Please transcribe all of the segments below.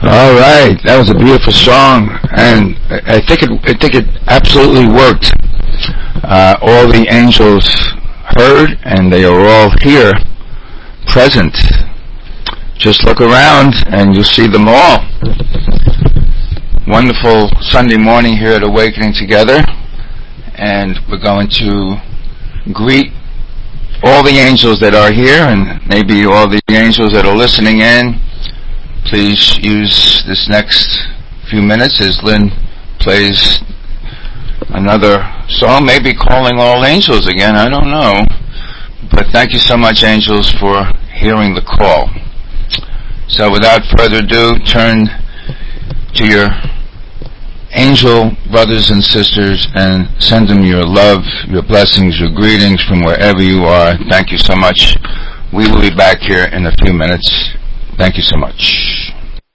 All right, that was a beautiful song, and I think it absolutely worked. All the angels heard, and they are all here, present. Just look around, and you'll see them all. Wonderful Sunday morning here at Awakening Together, and we're going to greet all the angels that are here, and maybe all the angels that are listening in. Please use this next few minutes as Lynn plays another song, maybe calling all angels again, I don't know. But thank you so much, angels, for hearing the call. So without further ado, turn to your angel brothers and sisters and send them your love, your blessings, your greetings from wherever you are. Thank you so much. We will be back here in a few minutes. Thank you so much.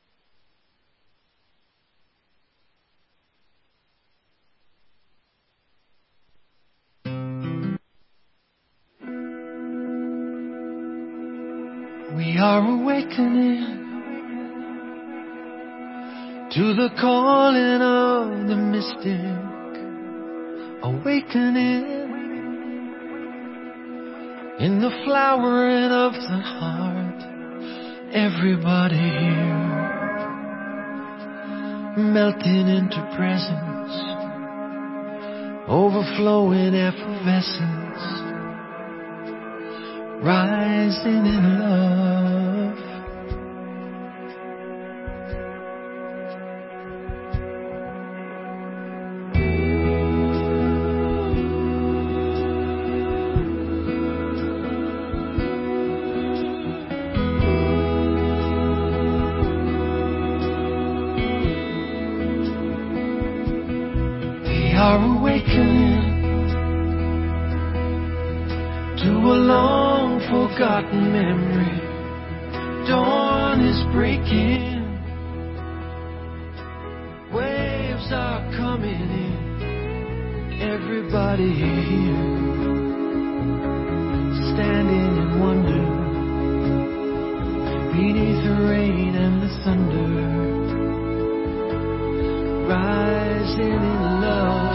We are awakening to the calling of the mystic. Awakening in the flowering of the heart. Everybody here melting into presence, overflowing effervescence, rising in love. Are awakening to a long forgotten memory. Dawn is breaking, waves are coming in. Everybody here standing in wonder beneath the rain and the thunder, rising in love.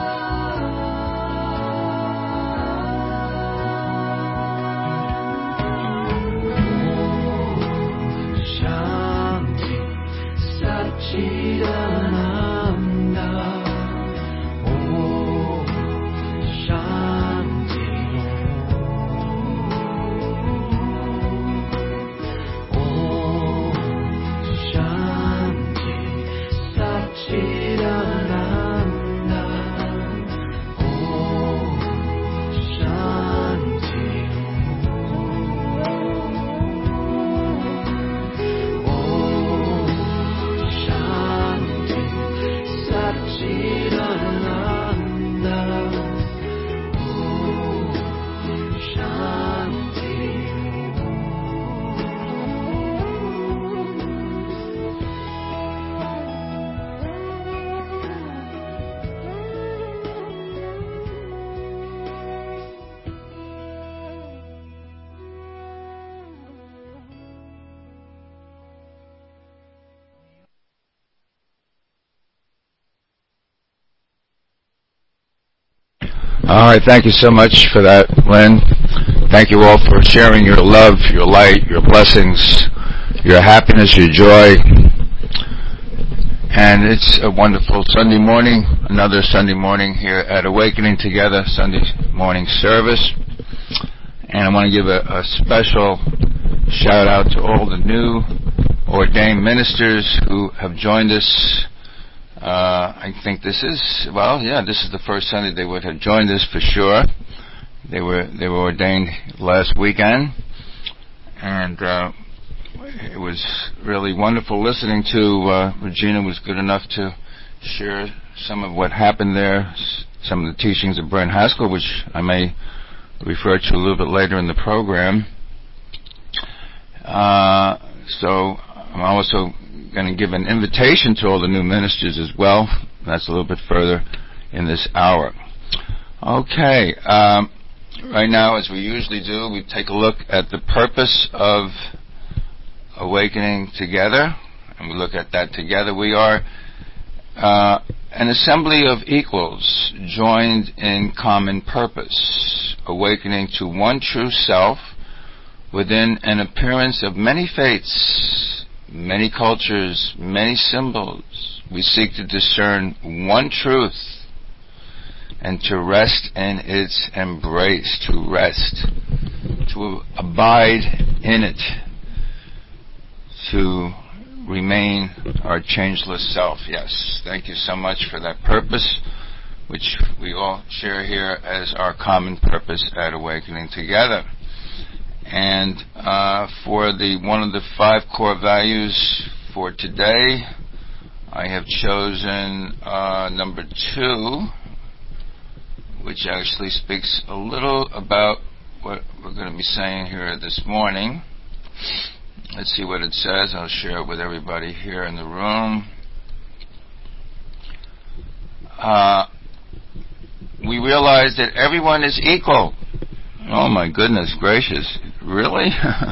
All right, thank you so much for that, Lynn. Thank you all for sharing your love, your light, your blessings, your happiness, your joy. And it's a wonderful Sunday morning, another Sunday morning here at Awakening Together, Sunday morning service. And I want to give a special shout out to all the new ordained ministers who have joined us. I think this is the first Sunday they would have joined us for sure. They were ordained last weekend, and it was really wonderful listening to Regina was good enough to share some of what happened there, some of the teachings of Brent Haskell, which I may refer to a little bit later in the program. So I'm also going to give an invitation to all the new ministers as well. That's a little bit further in this hour. Okay, right now, as we usually do, we take a look at the purpose of Awakening Together, and we look at that together. We are an assembly of equals joined in common purpose, awakening to one true self within an appearance of many faiths, many cultures, many symbols. We seek to discern one truth and to rest in its embrace, to rest, to abide in it, to remain our changeless self. Yes, thank you so much for that purpose, which we all share here as our common purpose at Awakening Together. And for one of the 5 core values for today, I have chosen number 2, which actually speaks a little about what we're going to be saying here this morning. Let's see what it says. I'll share it with everybody here in the room. We realize that everyone is equal. Oh my goodness gracious. Really?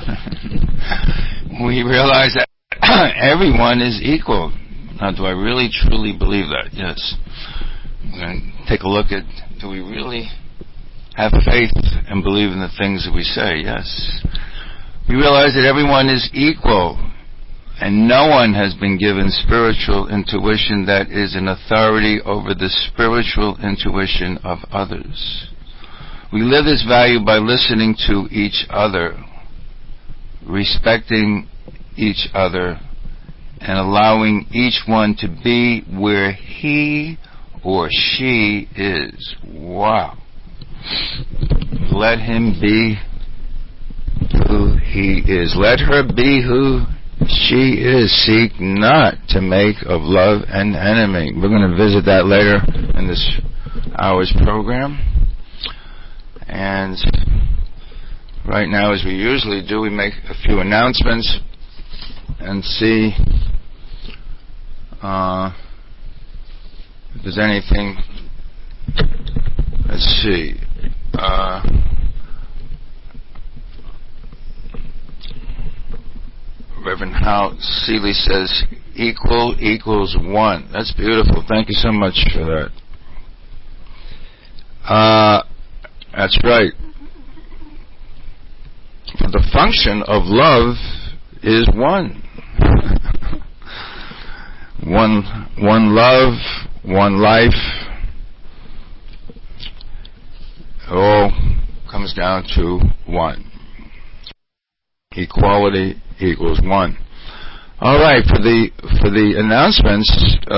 We realize that everyone is equal. Now, do I really truly believe that? Yes. We're going to take a look at, do we really have faith and believe in the things that we say? Yes. We realize that everyone is equal, and no one has been given spiritual intuition that is an authority over the spiritual intuition of others. We live this value by listening to each other, respecting each other, and allowing each one to be where he or she is. Wow. Let him be who he is. Let her be who she is. Seek not to make of love an enemy. We're going to visit that later in this hour's program. And right now, as we usually do, we make a few announcements and see if there's anything. Let's see. Reverend Hal Seeley says, equal equals one. That's beautiful. Thank you so much for that. That's right. For the function of love is one. One love, one life. It all comes down to one. Equality equals one. All right, for the announcements,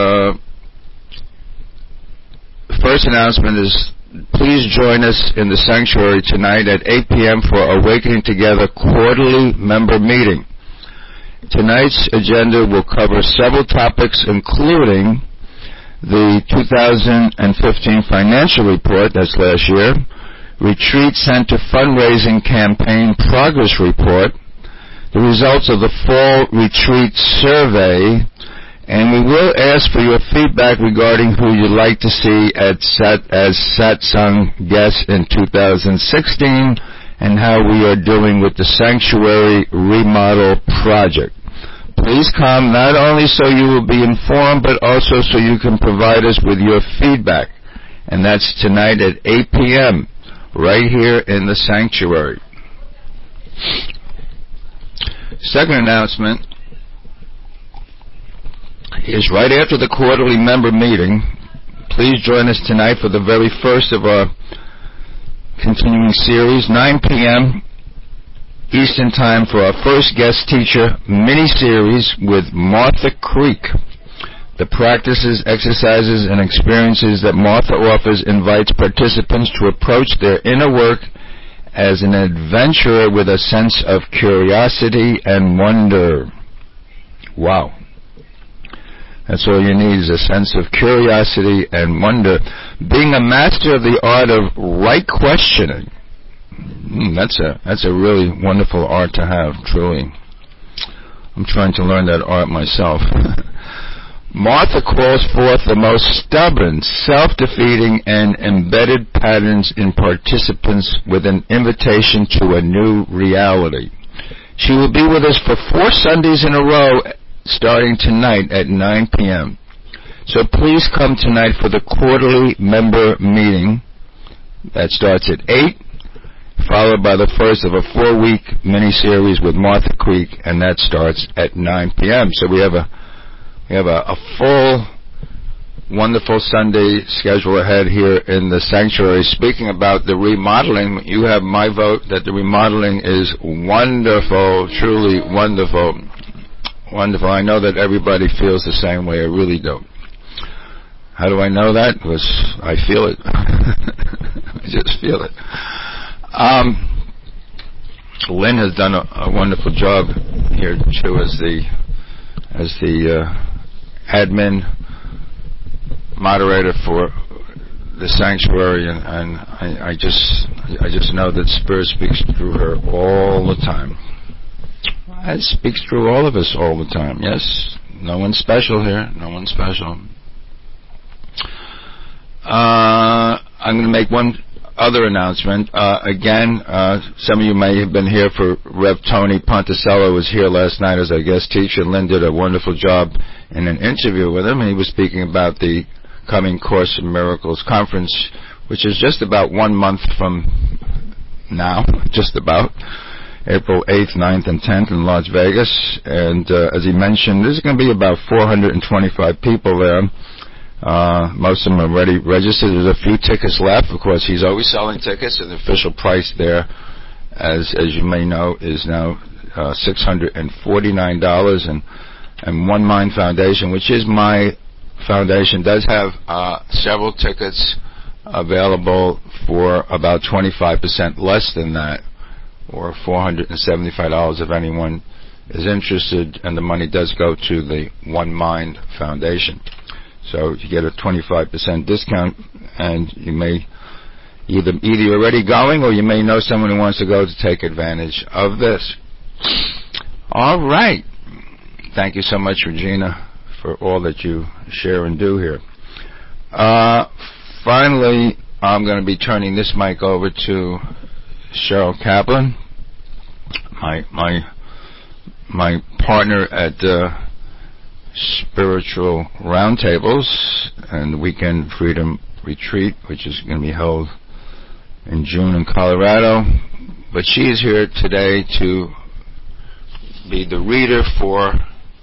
the first announcement is, please join us in the sanctuary tonight at 8 p.m. for Awakening Together quarterly member meeting. Tonight's agenda will cover several topics, including the 2015 financial report, that's last year, Retreat Center fundraising campaign progress report, the results of the fall retreat survey, and we will ask for your feedback regarding who you'd like to see as satsang guests in 2016 and how we are doing with the sanctuary remodel project. Please come not only so you will be informed, but also so you can provide us with your feedback. And that's tonight at 8 p.m. right here in the sanctuary. Second announcement is right after the quarterly member meeting. Please join us tonight for the very first of our continuing series, 9 p.m. Eastern Time, for our first guest teacher mini-series with Martha Creek. The practices, exercises, and experiences that Martha offers invites participants to approach their inner work as an adventurer with a sense of curiosity and wonder. Wow. That's all you need, is a sense of curiosity and wonder. Being a master of the art of right questioning. That's a really wonderful art to have, truly. I'm trying to learn that art myself. Martha calls forth the most stubborn, self-defeating, and embedded patterns in participants with an invitation to a new reality. She will be with us for 4 Sundays in a row starting tonight at 9 p.m. So please come tonight for the quarterly member meeting that starts at 8, followed by the first of a 4-week mini-series with Martha Creek, and that starts at 9 p.m. So we have a full, wonderful Sunday schedule ahead here in the sanctuary. Speaking about the remodeling, you have my vote that the remodeling is wonderful, truly wonderful, wonderful. I know that everybody feels the same way. I really do. How do I know that? Because I feel it. I just feel it. Lynn has done a wonderful job here too as the admin moderator for the sanctuary, and I just know that Spirit speaks through her all the time. It speaks through all of us all the time. Yes, no one's special here. No one's special. I'm going to make one other announcement. Again, some of you may have been here for Rev. Tony Ponticello was here last night as our guest teacher. Lynn did a wonderful job in an interview with him, and he was speaking about the coming Course in Miracles conference, which is just about 1 month from now, just about, April 8th, 9th, and 10th in Las Vegas. And as he mentioned, there's going to be about 425 people there. Most of them are already registered. There's a few tickets left. Of course, he's always selling tickets, and the official price there, as you may know, is now $649. And One Mind Foundation, which is my foundation, does have several tickets available for about 25% less than that, or $475 if anyone is interested, and the money does go to the One Mind Foundation. So you get a 25% discount, and you may either you're already going, or you may know someone who wants to go to take advantage of this. All right. Thank you so much, Regina, for all that you share and do here. Finally, I'm going to be turning this mic over to Cheryl Kaplan, my partner at Spiritual Roundtables and Weekend Freedom Retreat, which is going to be held in June in Colorado. But she is here today to be the reader for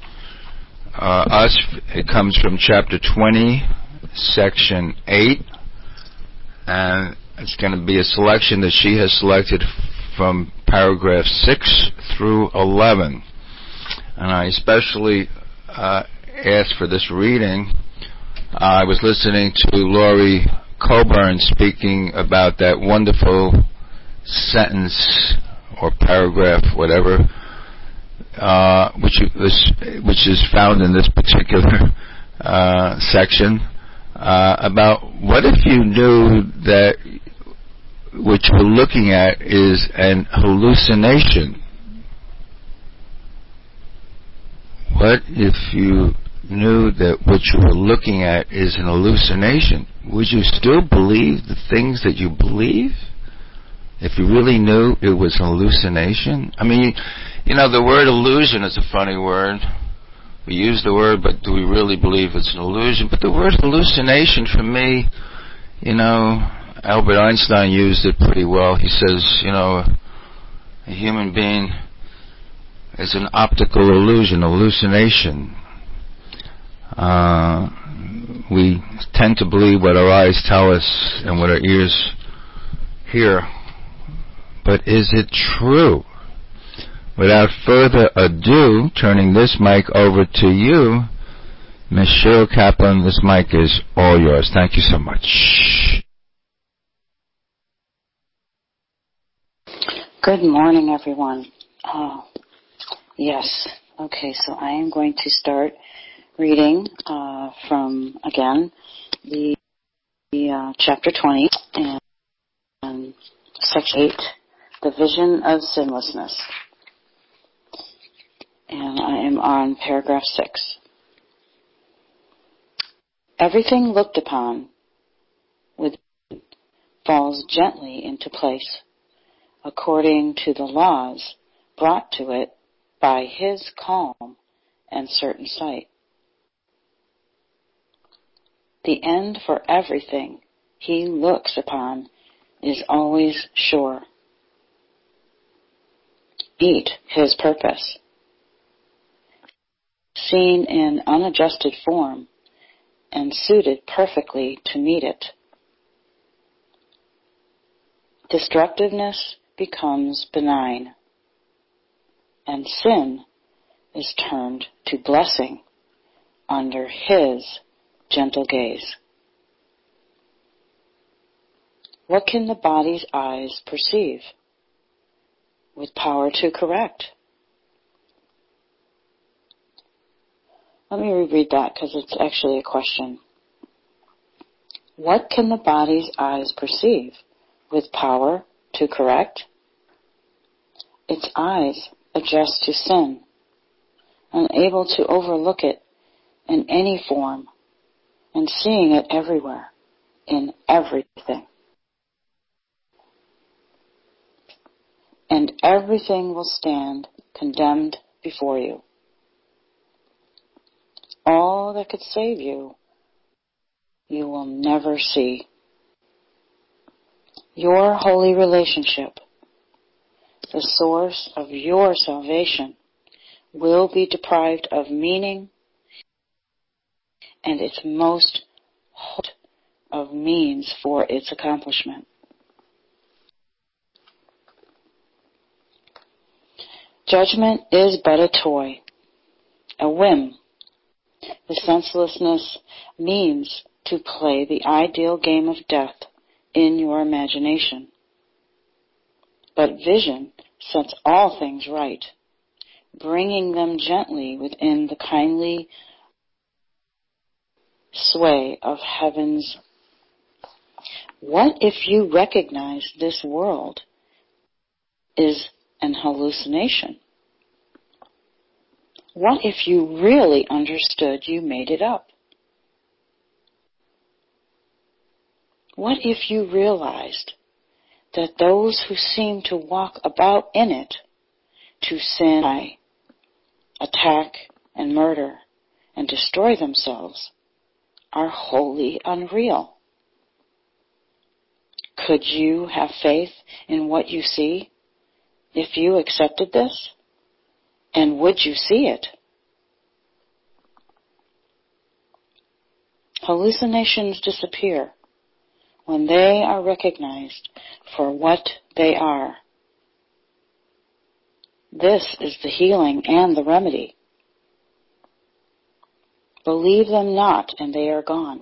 us. It comes from chapter 20, section 8, and it's going to be a selection that she has selected from paragraph 6 through 11. And I especially asked for this reading. I was listening to Laurie Coburn speaking about that wonderful sentence or paragraph, whatever, which is found in this particular section, about what if you knew that what you're looking at is an hallucination? What if you knew that what you were looking at is an hallucination? Would you still believe the things that you believe if you really knew it was an hallucination? I mean, you know, the word illusion is a funny word. We use the word, but do we really believe it's an illusion? But the word hallucination, for me, you know, Albert Einstein used it pretty well. He says, you know, a human being is an optical illusion, hallucination. We tend to believe what our eyes tell us and what our ears hear. But is it true? Without further ado, turning this mic over to you, Ms. Cheryl Kaplan. This mic is all yours. Thank you so much. Good morning, everyone. Yes. Okay, so I am going to start reading from, again, the chapter 20 and section 8, the vision of sinlessness. And I am on paragraph 6. Everything looked upon with falls gently into place, according to the laws brought to it by his calm and certain sight. The end for everything he looks upon is always sure. Eat his purpose, seen in unadjusted form and suited perfectly to meet it. Destructiveness becomes benign, and sin is turned to blessing under his gentle gaze. What can the body's eyes perceive with power to correct? Let me reread that because it's actually a question. What can the body's eyes perceive with power to correct? Its eyes adjust to sin, unable to overlook it in any form, and seeing it everywhere, in everything. And everything will stand condemned before you. All that could save you, you will never see. Your holy relationship, the source of your salvation, will be deprived of meaning and its most holy of means for its accomplishment. Judgment is but a toy, a whim. The senselessness means to play the ideal game of death in your imagination. But vision sets all things right, bringing them gently within the kindly sway of heaven's. What if you recognize this world is an hallucination? What if you really understood you made it up? What if you realized that those who seem to walk about in it, to sin, attack, and murder, and destroy themselves, are wholly unreal? Could you have faith in what you see if you accepted this? And would you see it? Hallucinations disappear when they are recognized for what they are. This is the healing and the remedy. Believe them not, and they are gone.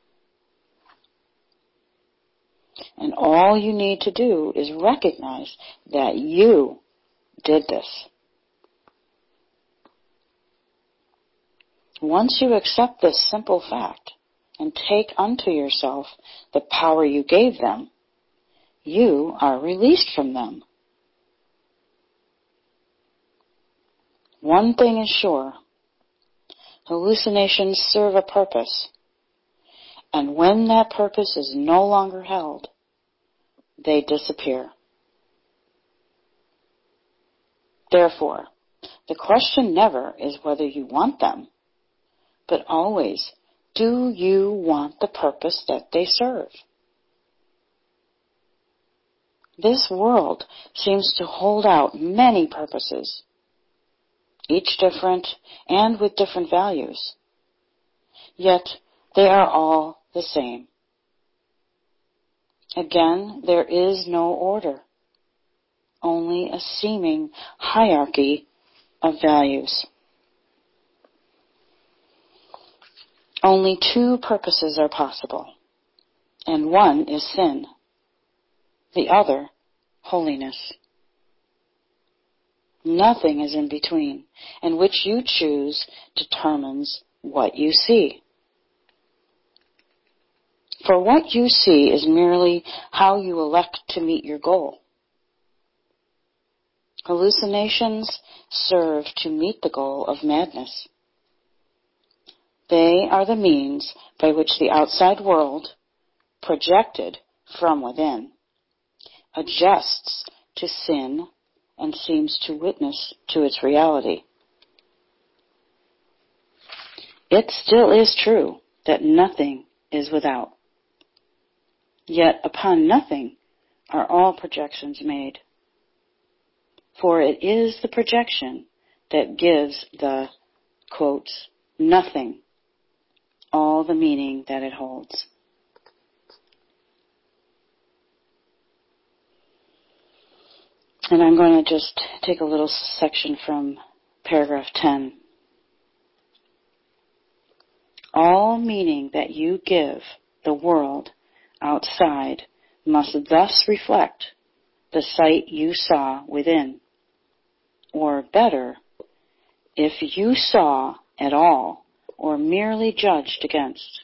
And all you need to do is recognize that you did this. Once you accept this simple fact and take unto yourself the power you gave them, you are released from them. One thing is sure, hallucinations serve a purpose, and when that purpose is no longer held, they disappear. Therefore, the question never is whether you want them, but always, do you want the purpose that they serve? This world seems to hold out many purposes, each different and with different values. Yet they are all the same. Again, there is no order, only a seeming hierarchy of values. Only two purposes are possible, and one is sin, the other holiness. Nothing is in between, and which you choose determines what you see. For what you see is merely how you elect to meet your goal. Hallucinations serve to meet the goal of madness. They are the means by which the outside world, projected from within, adjusts to sin and seems to witness to its reality. It still is true that nothing is without. Yet upon nothing are all projections made. For it is the projection that gives the, quotes, nothing, all the meaning that it holds. And I'm going to just take a little section from paragraph 10. All meaning that you give the world outside must thus reflect the sight you saw within. Or better, if you saw at all or merely judged against.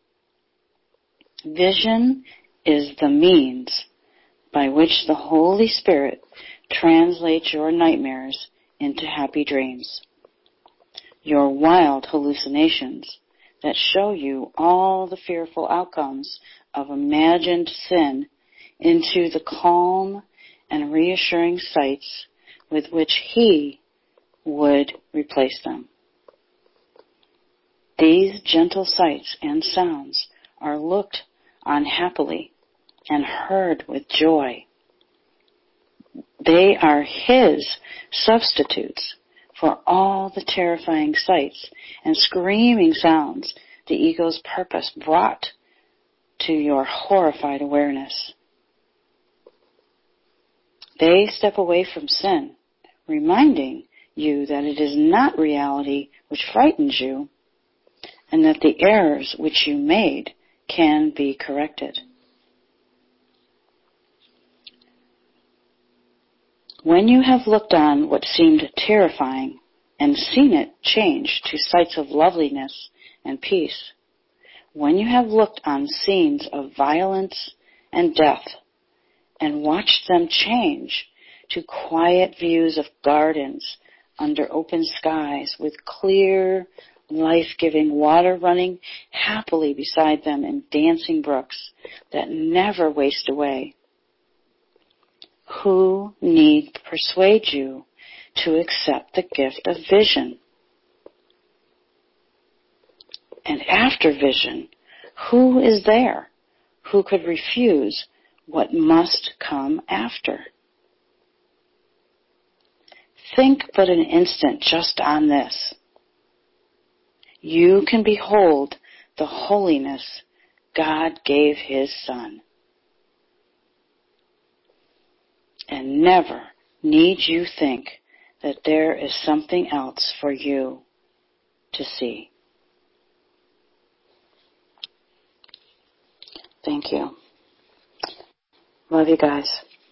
Vision is the means by which the Holy Spirit translates your nightmares into happy dreams. Your wild hallucinations that show you all the fearful outcomes of imagined sin into the calm and reassuring sights with which He would replace them. These gentle sights and sounds are looked on happily and heard with joy. They are His substitutes for all the terrifying sights and screaming sounds the ego's purpose brought to your horrified awareness. They step away from sin, reminding you that it is not reality which frightens you, and that the errors which you made can be corrected. When you have looked on what seemed terrifying and seen it change to sights of loveliness and peace, when you have looked on scenes of violence and death and watched them change to quiet views of gardens under open skies with clear, life-giving water running happily beside them in dancing brooks that never waste away, who need persuade you to accept the gift of vision? And after vision, who is there who could refuse what must come after? Think but an instant just on this. You can behold the holiness God gave His Son. And never need you think that there is something else for you to see. Thank you. Love you guys.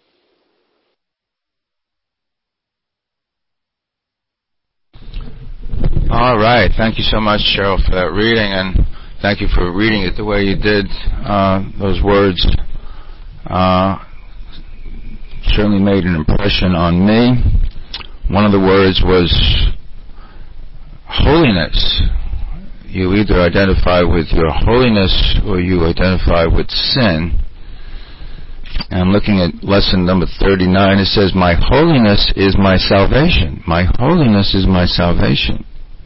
All right. Thank you so much, Cheryl, for that reading, and thank you for reading it the way you did. Those words certainly made an impression on me. One of the words was holiness. You either identify with your holiness or you identify with sin. And I'm looking at lesson number 39. It says, my holiness is my salvation. My holiness is my salvation.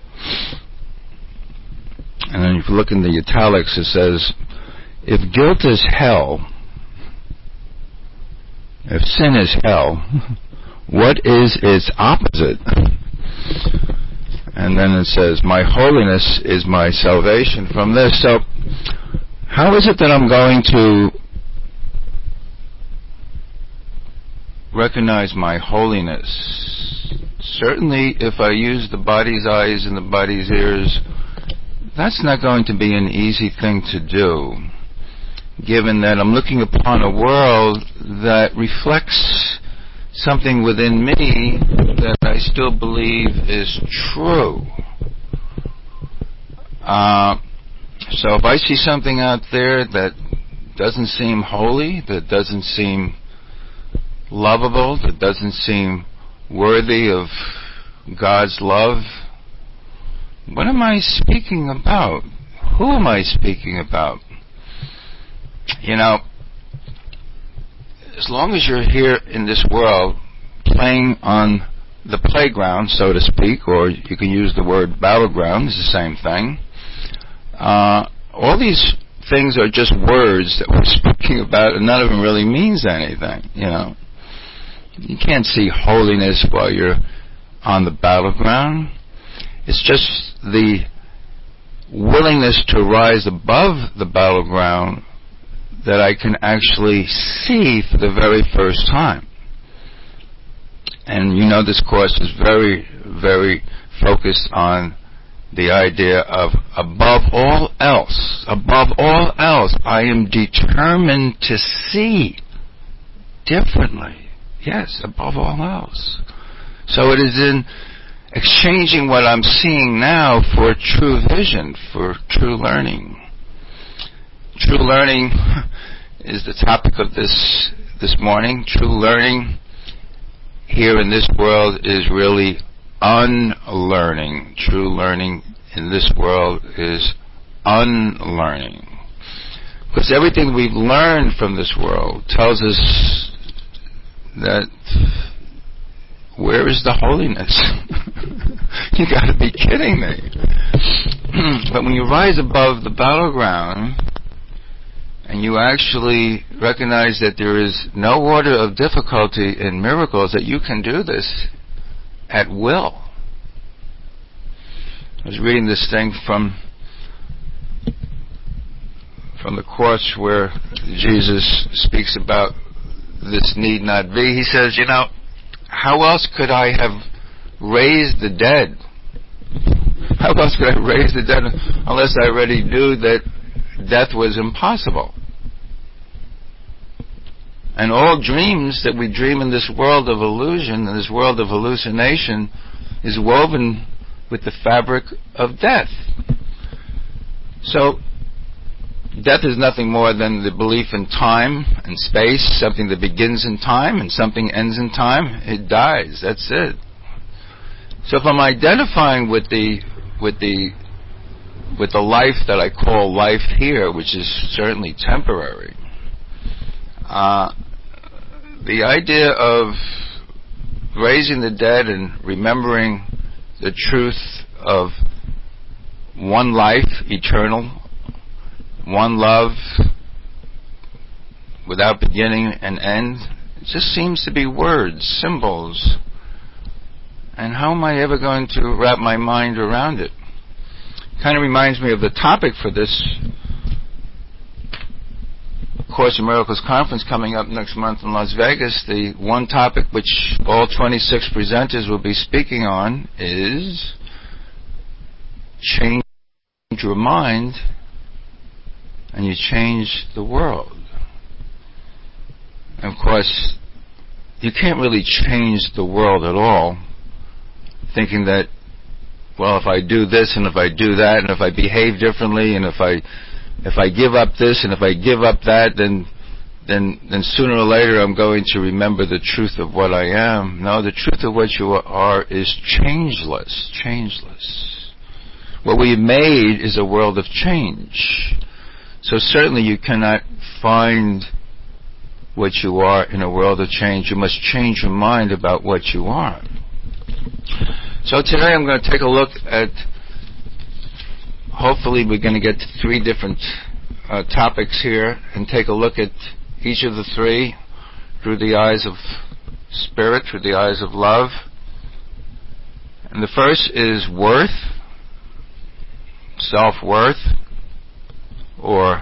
And then if you look in the italics, it says, if guilt is hell, if sin is hell, what is its opposite? And then it says, my holiness is my salvation from this. So, how is it that I'm going to recognize my holiness? Certainly, if I use the body's eyes and the body's ears, that's not going to be an easy thing to do, given that I'm looking upon a world that reflects something within me that I still believe is true. So if I see something out there that doesn't seem holy, that doesn't seem lovable, that doesn't seem worthy of God's love, what am I speaking about? Who am I speaking about? You know, as long as you're here in this world playing on the playground, so to speak, or you can use the word battleground, it's the same thing. all these things are just words that we're speaking about, and none of them really means anything, you know. You can't see holiness while you're on the battleground. It's just the willingness to rise above the battleground that I can actually see for the very first time. And you know this course is very, very focused on the idea of above all else, I am determined to see differently. Yes, above all else. So it is in exchanging what I'm seeing now for true vision, for true learning. True learning is the topic of this morning. True learning here in this world is really unlearning. True learning in this world is unlearning. Because everything we've learned from this world tells us that where is the holiness? You gotta be kidding me. But when you rise above the battleground and you actually recognize that there is no order of difficulty in miracles, that you can do this at will. I was reading this thing from the Course where Jesus speaks about this need not be. He says, you know, how else could I have raised the dead? How else could I raise the dead unless I already knew that death was impossible? And all dreams that we dream in this world of illusion, in this world of hallucination, is woven with the fabric of death. So, death is nothing more than the belief in time and space, something that begins in time and something ends in time. It dies. That's it. So if I'm identifying with the life that I call life here, which is certainly temporary, the idea of raising the dead and remembering the truth of one life, eternal, one love, without beginning and end, it just seems to be words, symbols. And how am I ever going to wrap my mind around it? Kind of reminds me of the topic for this Course in Miracles conference coming up next month in Las Vegas. The one topic which all 26 presenters will be speaking on is change your mind and you change the world. And of course, you can't really change the world at all thinking that, well, if I do this and if I do that and if I behave differently and if I give up this and if I give up that, then sooner or later I'm going to remember the truth of what I am. No, the truth of what you are is changeless. Changeless. What we made is a world of change. So certainly you cannot find what you are in a world of change. You must change your mind about what you are. So today I'm going to take a look at, hopefully we're going to get to 3 different topics here and take a look at each of the 3 through the eyes of spirit, through the eyes of love. And the first is worth, self-worth, or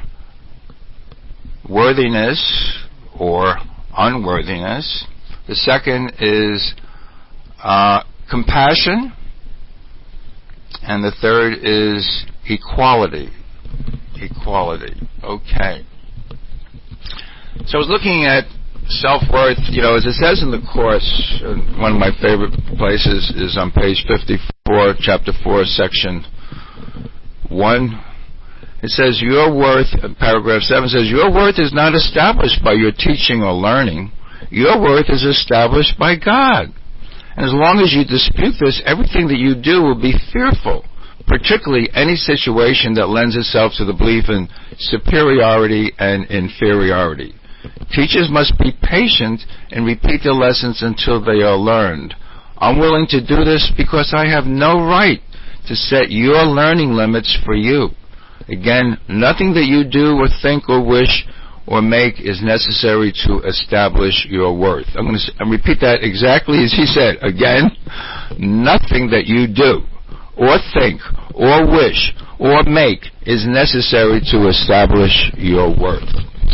worthiness, or unworthiness. The second is compassion. And the third is equality. Equality. Okay. So I was looking at self-worth, as it says in the Course, one of my favorite places is on page 54, chapter 4, section 1. It says, your worth, paragraph 7 says, your worth is not established by your teaching or learning. Your worth is established by God. And as long as you dispute this, everything that you do will be fearful, particularly any situation that lends itself to the belief in superiority and inferiority. Teachers must be patient and repeat their lessons until they are learned. I'm willing to do this because I have no right to set your learning limits for you. Again, nothing that you do or think or wish or make is necessary to establish your worth. I'm going to repeat that exactly as he said. Again, nothing that you do or think or wish or make is necessary to establish your worth.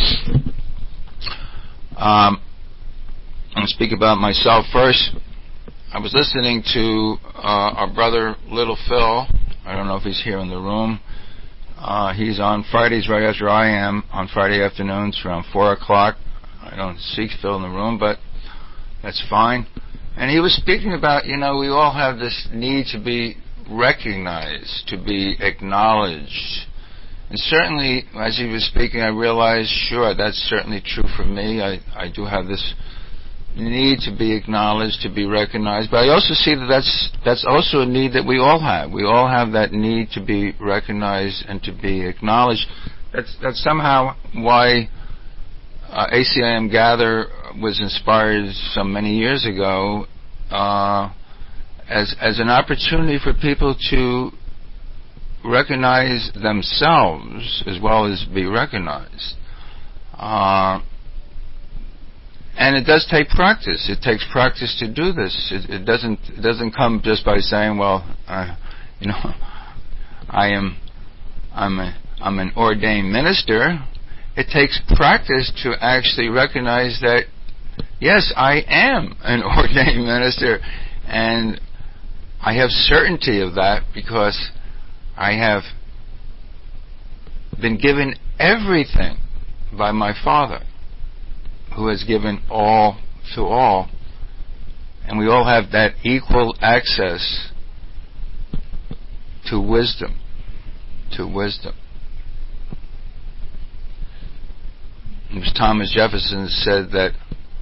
I'm going to speak about myself first. I was listening to our brother Little Phil. I don't know if he's here in the room. He's on Fridays right after I am, on Friday afternoons around 4 o'clock. I don't see Phil in the room, but that's fine. And he was speaking about, we all have this need to be recognized, to be acknowledged. And certainly, as he was speaking, I realized, sure, that's certainly true for me. I do have this need to be acknowledged, to be recognized. But I also see that that's also a need that we all have. We all have that need to be recognized and to be acknowledged. That's somehow why ACIM Gather was inspired some many years ago as an opportunity for people to recognize themselves as well as be recognized. And it does take practice. It takes practice to do this. It doesn't come just by saying, well, I'm an ordained minister. It takes practice to actually recognize that, yes, I am an ordained minister, and I have certainty of that because I have been given everything by my Father, who has given all to all, and we all have that equal access to wisdom. It was Thomas Jefferson said that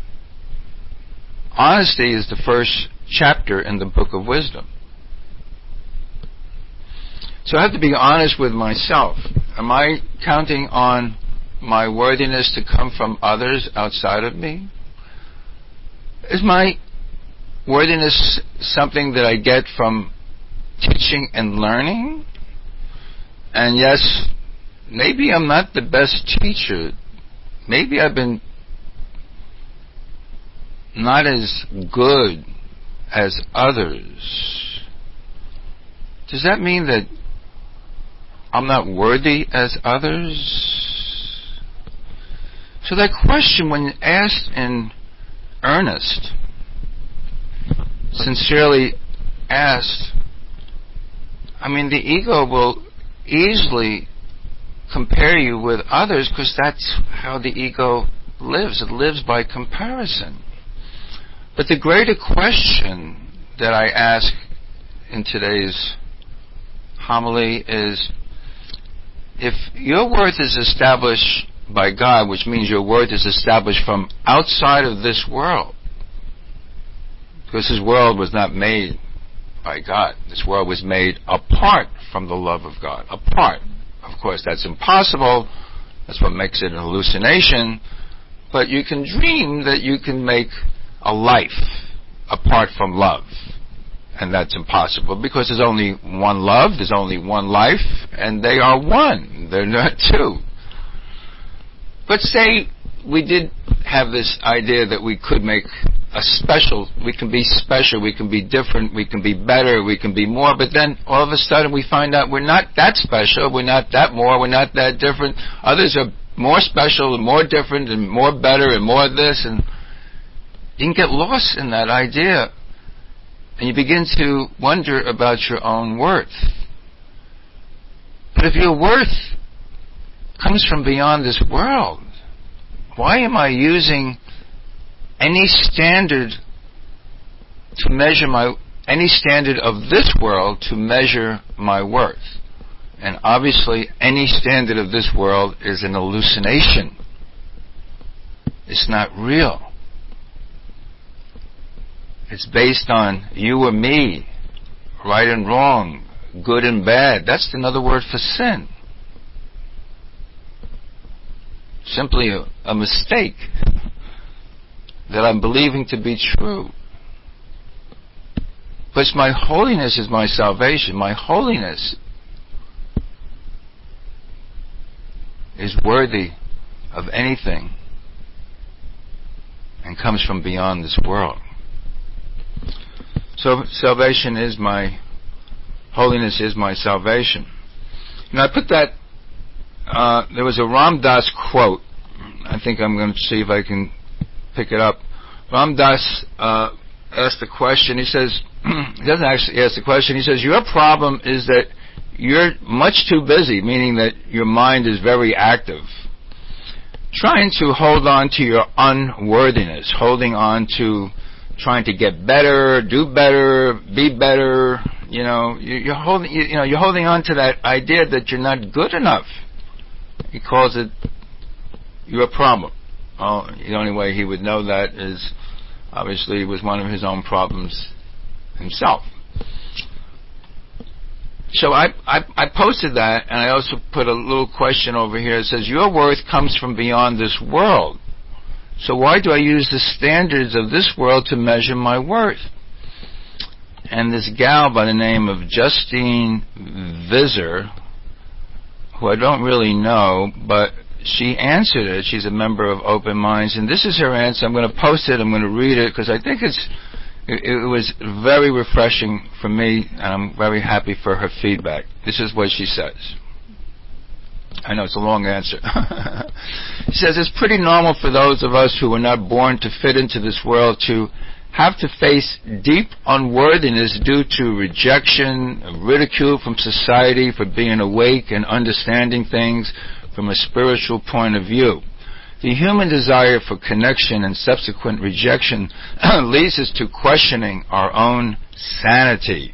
honesty is the first chapter in the book of wisdom. So I have to be honest with myself. Am I counting on my worthiness to come from others outside of me? Is my worthiness something that I get from teaching and learning? And yes, maybe I'm not the best teacher. Maybe I've been not as good as others. Does that mean that I'm not worthy as others? So that question, when asked in earnest, sincerely asked, the ego will easily compare you with others because that's how the ego lives. It lives by comparison. But the greater question that I ask in today's homily is, if your worth is established by God, which means your worth is established from outside of this world, because this world was not made by God. This world was made apart from the love of God. Apart. Of course, that's impossible. That's what makes it an hallucination. But you can dream that you can make a life apart from love. And that's impossible because there's only one love, there's only one life, and they are one. They're not two. But say we did have this idea that we could make we can be special, we can be different, we can be better, we can be more, but then all of a sudden we find out we're not that special, we're not that more, we're not that different. Others are more special and more different and more better and more this, and you can get lost in that idea and you begin to wonder about your own worth. But if your worth comes from beyond this world, why am I using any standard to measure any standard of this world to measure my worth? And obviously any standard of this world is an hallucination. It's not real. It's based on you or me, right and wrong, good and bad. That's another word for sin. Simply a mistake that I'm believing to be true. But my holiness is my salvation. My holiness is worthy of anything and comes from beyond this world. So salvation is my, holiness is my salvation. And I put that, there was a Ram Dass quote. I think I'm going to see if I can pick it up. Ram Dass asked the question, he says, he doesn't actually ask the question, he says, your problem is that you're much too busy, meaning that your mind is very active, trying to hold on to your unworthiness, holding on to trying to get better, do better, be better. You're holding on to that idea that you're not good enough. He calls it your problem. Well, the only way he would know that is obviously it was one of his own problems himself. So I posted that, and I also put a little question over here. It says, your worth comes from beyond this world. So why do I use the standards of this world to measure my worth? And this gal by the name of Justine Visser, who I don't really know, but she answered it. She's a member of Open Minds, and this is her answer. I'm going to post it. I'm going to read it because I think it was very refreshing for me, and I'm very happy for her feedback. This is what she says. I know it's a long answer. She says, it's pretty normal for those of us who were not born to fit into this world to have to face deep unworthiness due to rejection, ridicule from society for being awake and understanding things from a spiritual point of view. The human desire for connection and subsequent rejection leads us to questioning our own sanity.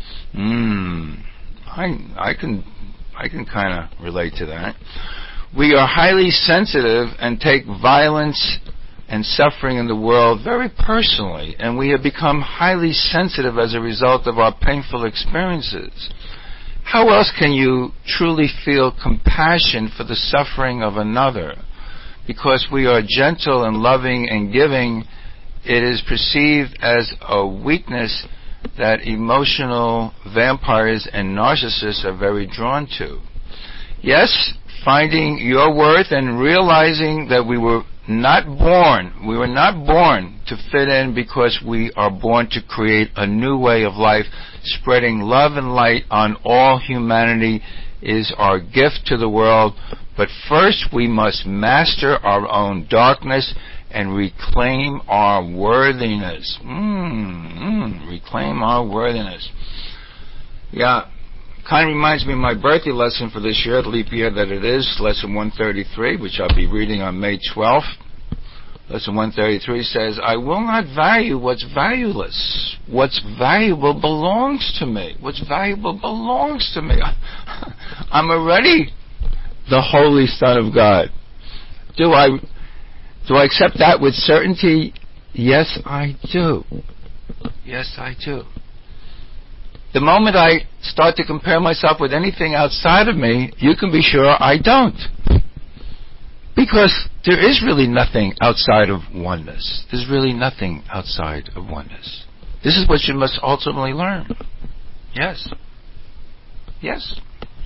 I can kind of relate to that. We are highly sensitive and take violence and suffering in the world very personally, and we have become highly sensitive as a result of our painful experiences. How else can you truly feel compassion for the suffering of another? Because we are gentle and loving and giving, it is perceived as a weakness that emotional vampires and narcissists are very drawn to. Yes, finding your worth and realizing that we were not born to fit in, because we are born to create a new way of life, spreading love and light on all humanity is our gift to the world. But first we must master our own darkness and reclaim our worthiness. Reclaim our worthiness. Yeah, kind of reminds me of my birthday lesson for this year, the leap year that it is, lesson 133, which I'll be reading on May 12th. Lesson 133 says, I will not value what's valueless. What's valuable belongs to me. What's valuable belongs to me. I'm already the Holy Son of God. Do I accept that with certainty? Yes, I do. Yes, I do. The moment I start to compare myself with anything outside of me, you can be sure I don't. Because there is really nothing outside of oneness. There's really nothing outside of oneness. This is what you must ultimately learn. Yes. Yes.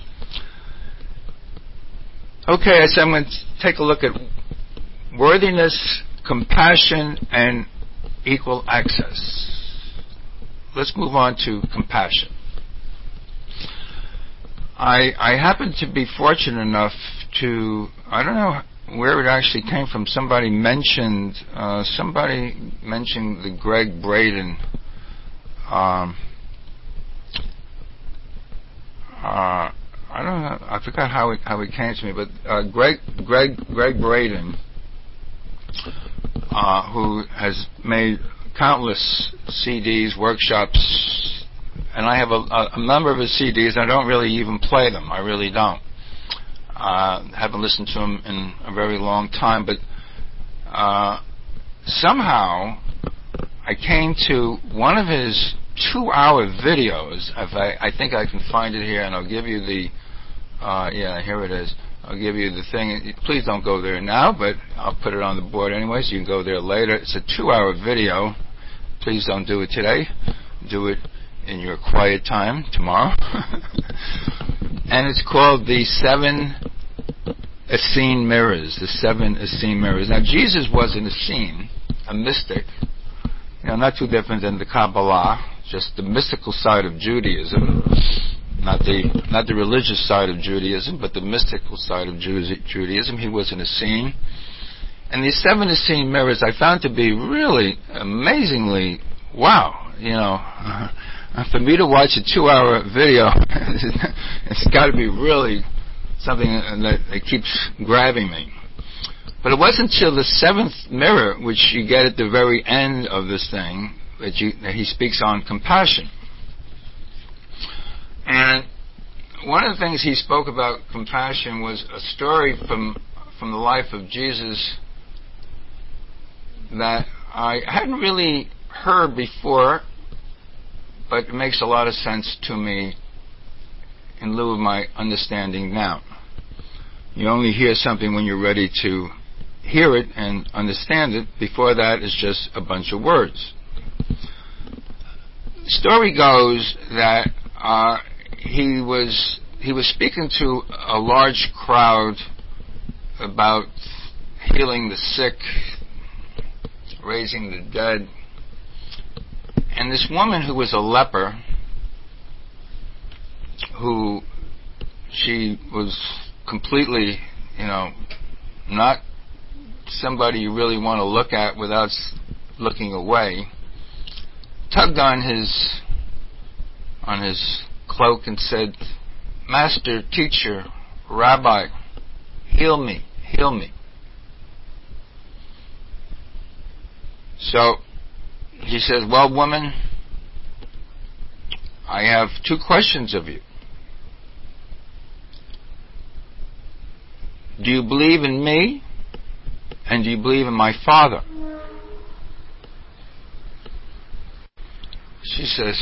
Okay, so I'm going to take a look at worthiness, compassion, and equal access. Let's move on to compassion. I happen to be fortunate enough to, I don't know where it actually came from. Somebody mentioned the Gregg Braden. I don't know. I forgot how it came to me, but Gregg Braden, who has made countless CDs, workshops, and I have a number of his CDs. I don't really even play them. I really don't. Haven't listened to him in a very long time, but somehow I came to one of his 2-hour videos. I think I can find it here, and I'll give you the here it is. I'll give you the thing. Please don't go there now, but I'll put it on the board anyway, so you can go there later. It's a 2-hour video. Please don't do it today. Do it in your quiet time tomorrow. And it's called the 7 Essene mirrors, the 7 Essene mirrors. Now, Jesus was an Essene, a mystic, not too different than the Kabbalah, just the mystical side of Judaism, not the religious side of Judaism, but the mystical side of Judaism. He was an Essene. And these 7 Essene mirrors I found to be really amazingly, wow, for me to watch a 2-hour video, it's got to be really something that keeps grabbing me. But it wasn't until the 7th mirror, which you get at the very end of this thing, that he speaks on compassion. And one of the things he spoke about compassion was a story from the life of Jesus that I hadn't really heard before, but it makes a lot of sense to me in lieu of my understanding now. You only hear something when you're ready to hear it and understand it. Before that, it's just a bunch of words. The story goes that he was speaking to a large crowd about healing the sick, raising the dead. And this woman who was a leper, who she was completely, not somebody you really want to look at without looking away, tugged on his cloak and said, "Master, teacher, rabbi, heal me, heal me." So he says, "Well, woman, I have 2 questions of you. Do you believe in me? And do you believe in my Father?" She says,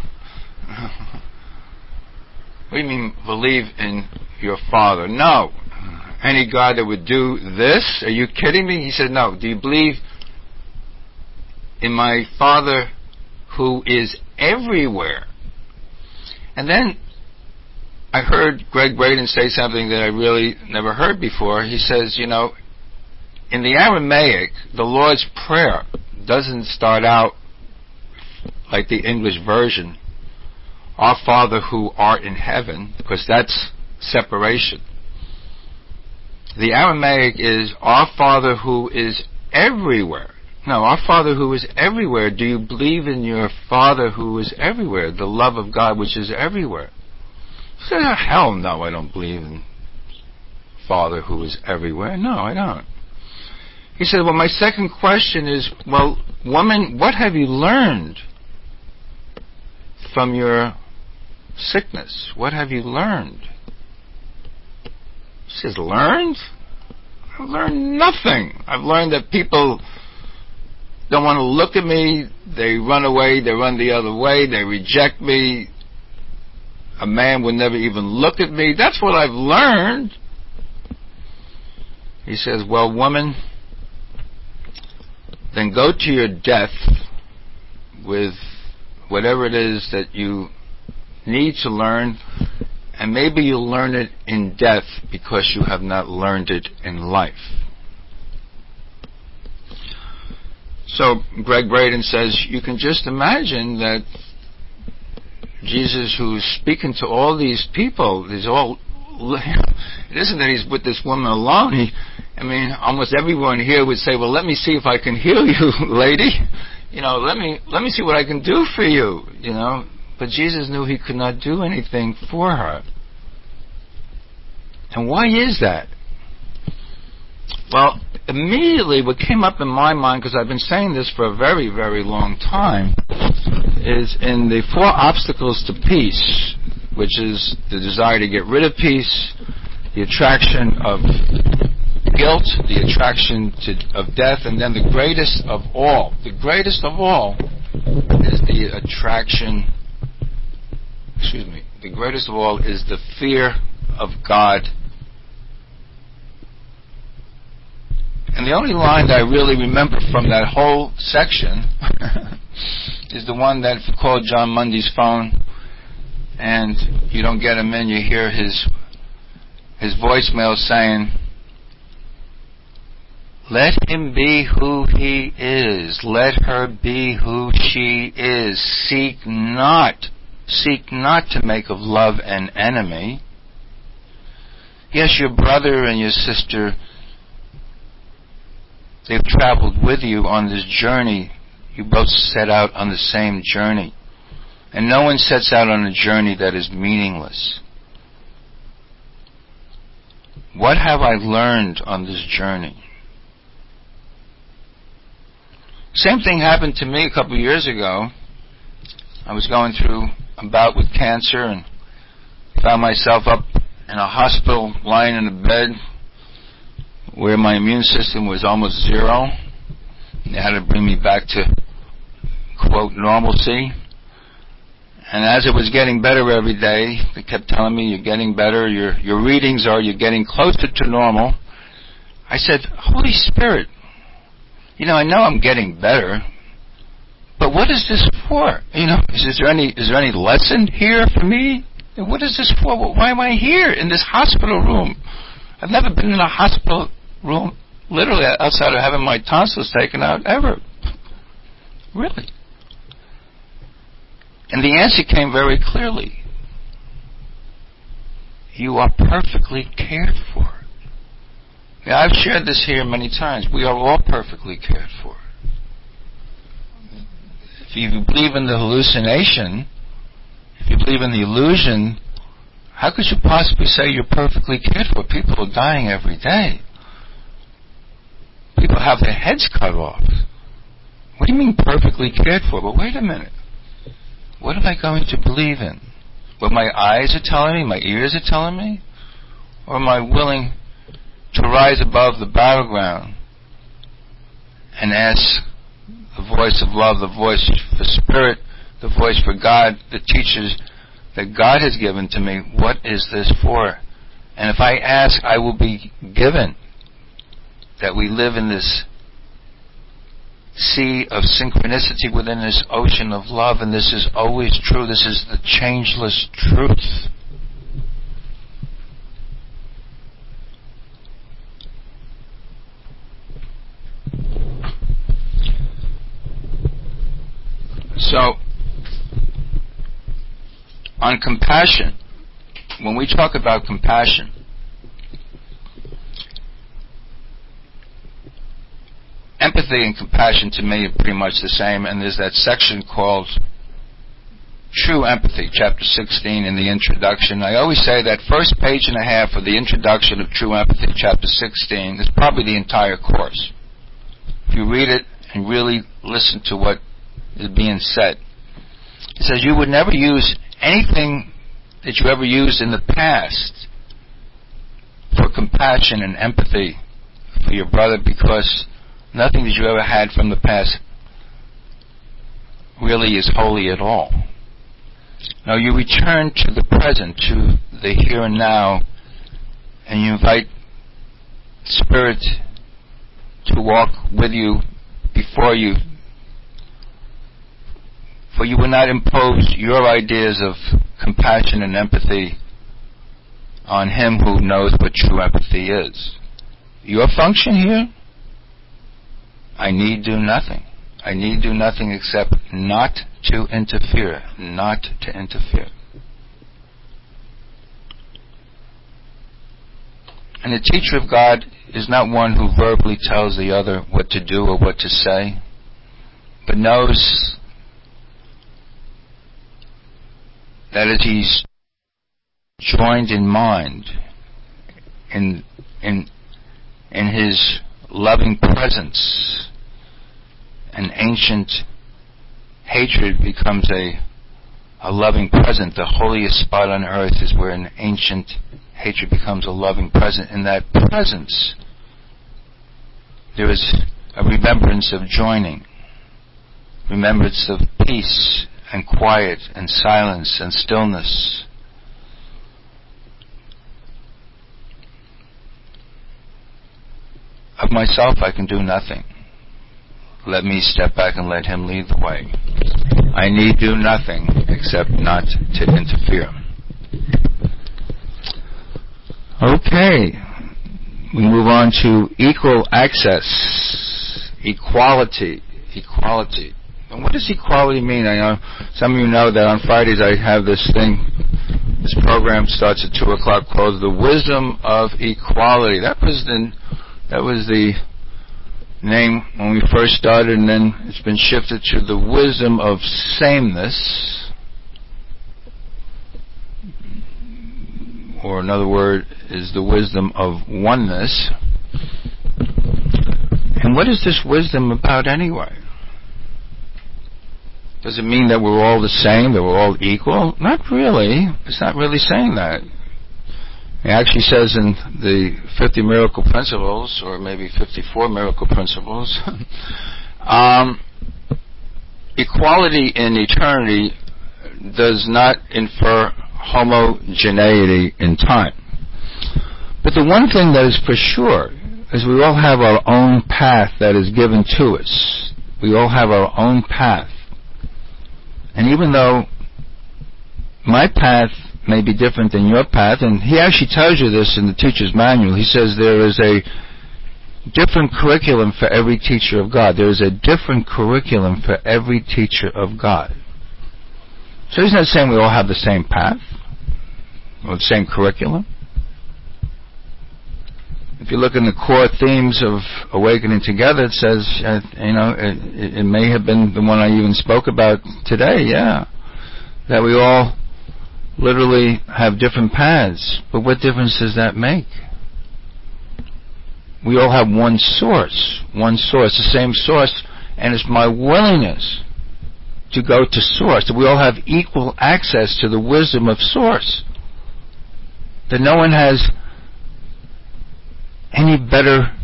"What do you mean, believe in your Father?" "No. Any God that would do this? Are you kidding me?" He said, "No. Do you believe in my Father who is everywhere?" And then I heard Greg Braden say something that I really never heard before. He says, in the Aramaic, the Lord's Prayer doesn't start out like the English version, "Our Father who art in heaven," because that's separation. The Aramaic is, "Our Father who is everywhere." No, "Our Father who is everywhere." Do you believe in your Father who is everywhere, the love of God which is everywhere? He said, "Hell no, I don't believe in Father who is everywhere. No, I don't." He said, "Well, my second question is, well, woman, what have you learned from your sickness? What have you learned?" She says, "Learned? I've learned nothing. I've learned that people don't want to look at me. They run away. They run the other way. They reject me. A man would never even look at me. That's what I've learned." He says, "Well, woman, then go to your death with whatever it is that you need to learn, and maybe you'll learn it in death because you have not learned it in life." So Greg Braden says, you can just imagine that Jesus, who's speaking to all these people, it isn't that he's with this woman alone. Almost everyone here would say, "Well, let me see if I can heal you, lady. Let me see what I can do for you." But Jesus knew he could not do anything for her. And why is that? Well, immediately what came up in my mind, because I've been saying this for a very, very long time, is in the 4 obstacles to peace, which is the desire to get rid of peace, the attraction of guilt, the attraction of death, and then the greatest of all is the attraction, the greatest of all is the fear of God. And the only line that I really remember from that whole section is the one that, if you call John Mundy's phone and you don't get him in, you hear his voicemail saying, Let him be who he is. Let her be who she is. Seek not to make of love an enemy. Yes, your brother and your sister, they've traveled with you on this journey. You both set out on the same journey. And no one sets out on a journey that is meaningless. What have I learned on this journey? Same thing happened to me a couple of years ago. I was going through a bout with cancer and found myself up in a hospital lying in a bed where my immune system was almost zero. They had to bring me back to, quote, normalcy. And as it was getting better every day, they kept telling me, you're getting better, your readings are, you're getting closer to normal. I said, Holy Spirit, I know I'm getting better, but what is this for? Is there any lesson here for me? What is this for? Why am I here in this hospital room? I've never been in a hospital room, literally outside of having my tonsils taken out, ever. Really. And the answer came very clearly. You are perfectly cared for. Now, I've shared this here many times. We are all perfectly cared for. If you believe in the hallucination, if you believe in the illusion, how could you possibly say you're perfectly cared for? People are dying every day. People have their heads cut off. What do you mean perfectly cared for? But wait a minute. What am I going to believe in? What my eyes are telling me, my ears are telling me? Or am I willing to rise above the battleground and ask the voice of love, the voice for Spirit, the voice for God, the teachers that God has given to me, what is this for? And if I ask, I will be given. That we live in this sea of synchronicity within this ocean of love, and this is always true. This is the changeless truth. So, on compassion, when we talk about compassion, empathy and compassion to me are pretty much the same, and there's that section called True Empathy, chapter 16 in the introduction. I always say that first page and a half of the introduction of True Empathy, chapter 16, is probably the entire course. If you read it and really listen to what is being said, it says you would never use anything that you ever used in the past for compassion and empathy for your brother, because nothing that you ever had from the past really is holy at all. Now you return to the present, to the here and now, and you invite Spirit to walk with you, before you, for you will not impose your ideas of compassion and empathy on Him who knows what true empathy is. Your function here, I need do nothing. I need do nothing except not to interfere. Not to interfere. And the teacher of God is not one who verbally tells the other what to do or what to say, but knows that as he's joined in mind, in his loving presence, an ancient hatred becomes a loving present. The holiest spot on earth is where an ancient hatred becomes a loving present. In that presence, there is a remembrance of joining, remembrance of peace and quiet and silence and stillness. Of myself I can do nothing. Let me step back and let Him lead the way. I need do nothing except not to interfere. Okay. we move on to equal access, equality. And what does equality mean? I know some of you know that on Fridays I have this program starts at 2 o'clock called The Wisdom of Equality. That was the name when we first started, and then it's been shifted to The Wisdom of Sameness, or another word is the wisdom of oneness. And what is this wisdom about anyway? Does it mean that we're all the same, that we're all equal? Not really. It's not really saying that. It actually says in the 50 miracle principles, or maybe 54 miracle principles, equality in eternity does not infer homogeneity in time. But the one thing that is for sure is we all have our own path that is given to us. We all have our own path. And even though my path may be different than your path, and he actually tells you this in the teacher's manual. He says there is a different curriculum for every teacher of God. There is a different curriculum for every teacher of God. So he's not saying we all have the same path or the same curriculum. If you look in the core themes of Awakening Together, it says, it may have been the one I even spoke about today, that we all literally have different paths. But what difference does that make? We all have one source, the same source, and it's my willingness to go to source, that we all have equal access to the wisdom of source, that no one has any better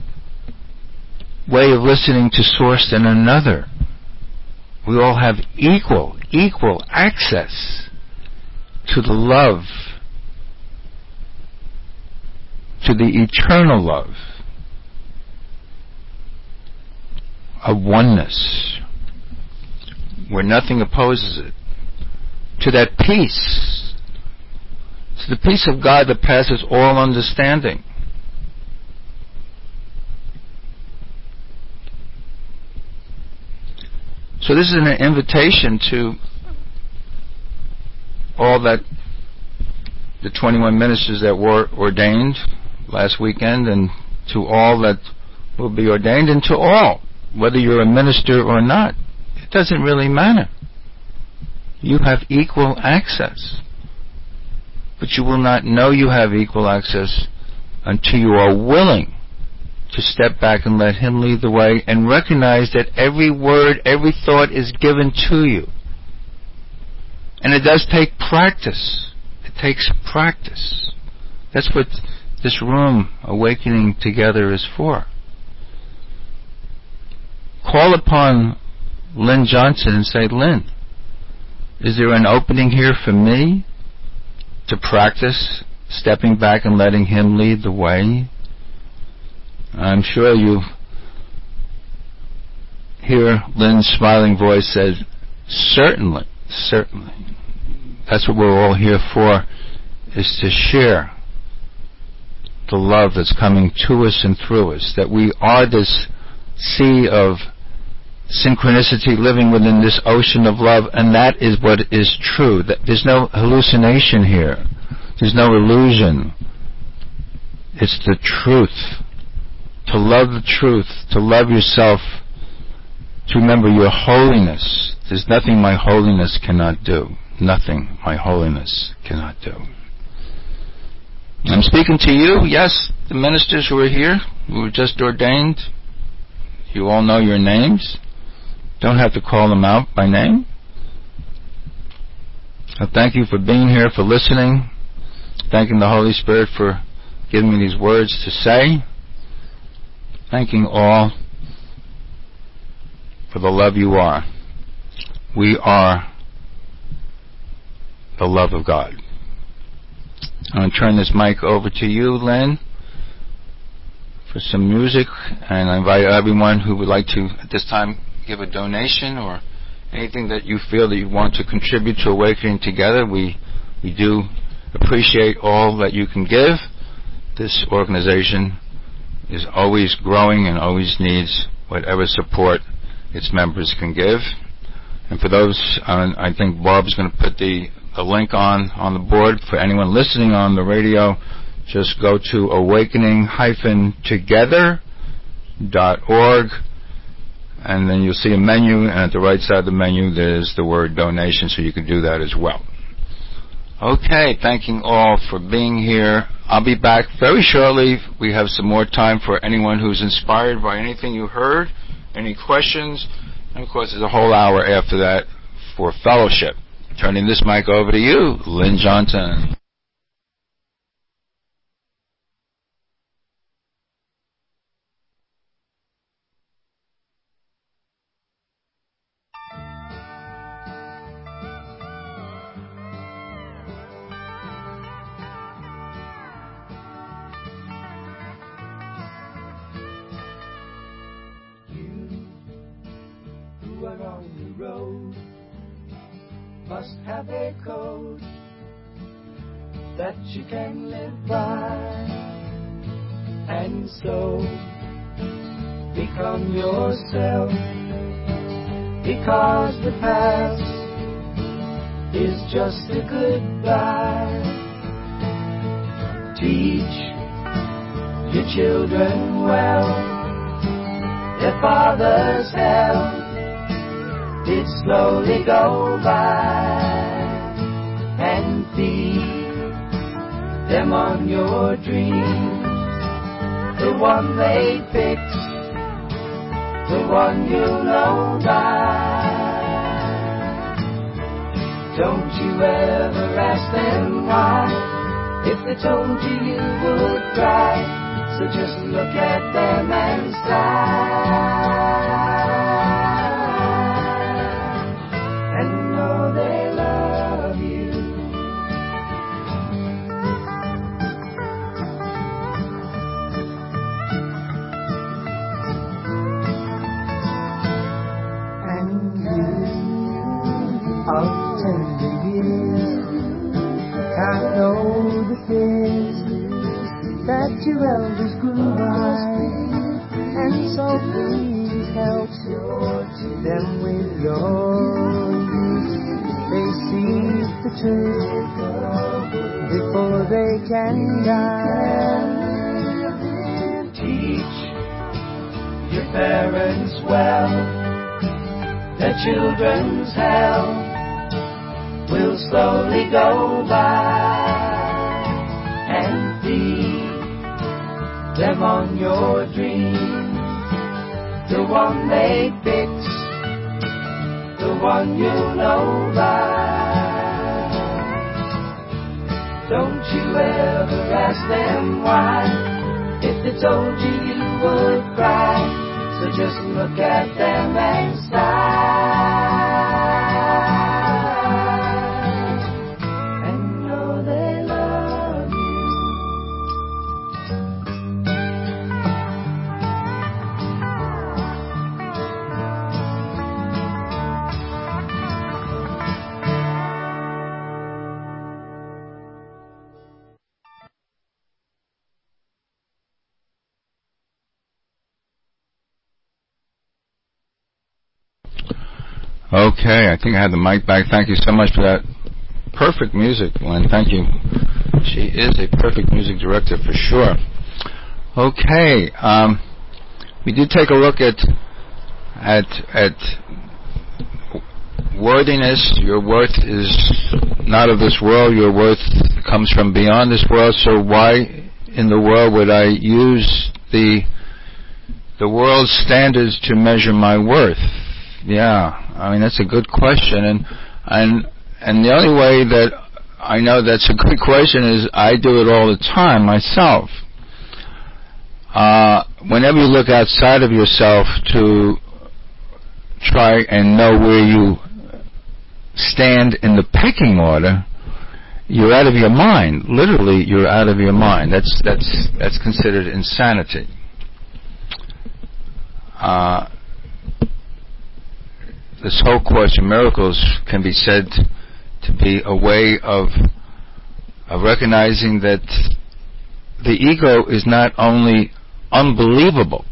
way of listening to source than another. We all have equal access to the love, to the eternal love of oneness, where nothing opposes it, to that peace, to the peace of God that passes all understanding. So this is an invitation to all that the 21 ministers that were ordained last weekend, and to all that will be ordained, and to all, whether you're a minister or not. It doesn't really matter. You have equal access. But you will not know you have equal access until you are willing to step back and let Him lead the way and recognize that every word, every thought is given to you. And it does take practice. It takes practice. That's what this room, Awakening Together, is for. Call upon Lynn Johnson and say, Lynn, is there an opening here for me to practice stepping back and letting Him lead the way? I'm sure you hear Lynn's smiling voice say, certainly. That's what we're all here for, is to share the love that's coming to us and through us, that we are this sea of synchronicity living within this ocean of love, and that is what is true. That there's no hallucination here. There's no illusion. It's the truth. To love the truth, to love yourself, to remember your holiness. There's nothing my holiness cannot do. Nothing my holiness cannot do. I'm speaking to you, yes, the ministers who are here, who were just ordained. You all know your names. Don't have to call them out by name. I thank you for being here, for listening, thanking the Holy Spirit for giving me these words to say. Thanking all for the love you are. We are the love of God. I'm going to turn this mic over to you, Lynn, for some music, and I invite everyone who would like to, at this time, give a donation or anything that you feel that you want to contribute to Awakening Together. We do appreciate all that you can give. This organization is always growing and always needs whatever support its members can give. And for those, I think Barb's going to put the link on the board. For anyone listening on the radio, just go to awakening-together.org, and then you'll see a menu, and at the right side of the menu there's the word donation, so you can do that as well. Okay, thanking all for being here. I'll be back very shortly. We have some more time for anyone who's inspired by anything you heard, any questions, and of course there's a whole hour after that for fellowship. Turning this mic over to you, Lynn Johnson. On the road must have a code that you can live by, and so become yourself, because the past is just a goodbye. Teach your children well, their father's hell did slowly go by, and feed them on your dreams, the one they fix, the one you know by. Don't you ever ask them why, if they told you you would cry, so just look at them and sigh. Of tender years, can't know the fears that your elders grew by, and so please help them with your youth. They see the truth before they can die. Teach your parents well, their children's hell will slowly go by, and feed them on your dreams, the one they fix, the one you know by. Don't you ever ask them why, if they told you you would cry, so just look at them and sigh. Okay, I think I had the mic back. Thank you so much for that perfect music, Lynn. Thank you. She is a perfect music director for sure. Okay, we did take a look at worthiness. Your worth is not of this world. Your worth comes from beyond this world. So why in the world would I use the world's standards to measure my worth? Yeah, I mean that's a good question, and the only way that I know that's a good question is I do it all the time myself. Whenever you look outside of yourself to try and know where you stand in the pecking order, you're out of your mind. Literally, you're out of your mind. That's considered insanity. This whole Course in Miracles can be said to be a way of recognizing that the ego is not only unbelievable.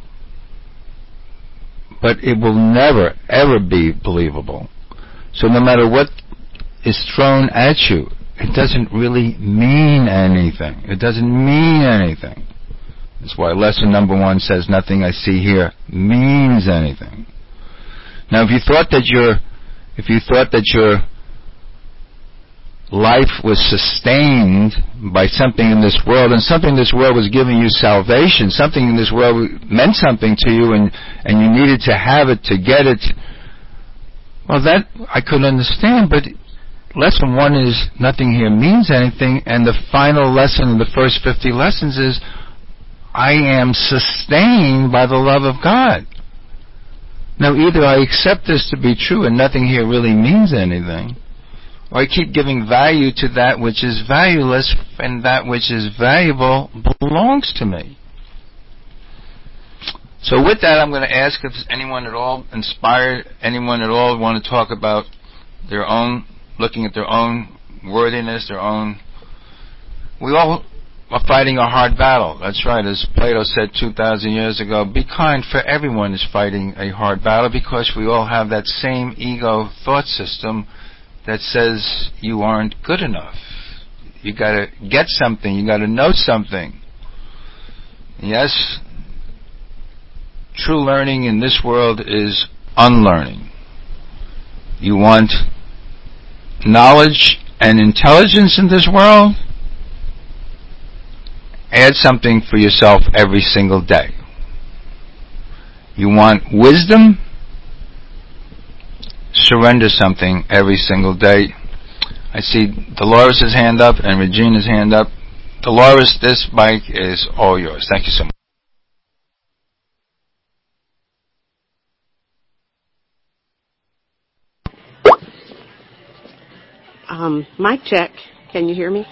But it will never, ever be believable. So no matter what is thrown at you, it doesn't really mean anything. It doesn't mean anything. That's why lesson number 1 says nothing I see here means anything. Now, if you thought that your life was sustained by something in this world, and something in this world was giving you salvation, something in this world meant something to you, and you needed to have it to get it, well, that I couldn't understand. But lesson 1 is nothing here means anything, and the final lesson in the first 50 lessons is I am sustained by the love of God. Now, either I accept this to be true and nothing here really means anything, or I keep giving value to that which is valueless, and that which is valuable belongs to me. So with that, I'm going to ask if anyone at all inspired, anyone at all want to talk about their own, looking at their own worthiness, their own. We all are fighting a hard battle. That's right. As Plato said 2,000 years ago, be kind, for everyone is fighting a hard battle, because we all have that same ego thought system that says you aren't good enough. You got to get something. You got to know something. Yes, true learning in this world is unlearning. You want knowledge and intelligence in this world? Add something for yourself every single day. You want wisdom? Surrender something every single day. I see Dolores' hand up and Regina's hand up. Dolores, this mic is all yours. Thank you so much. Mic check. Can you hear me?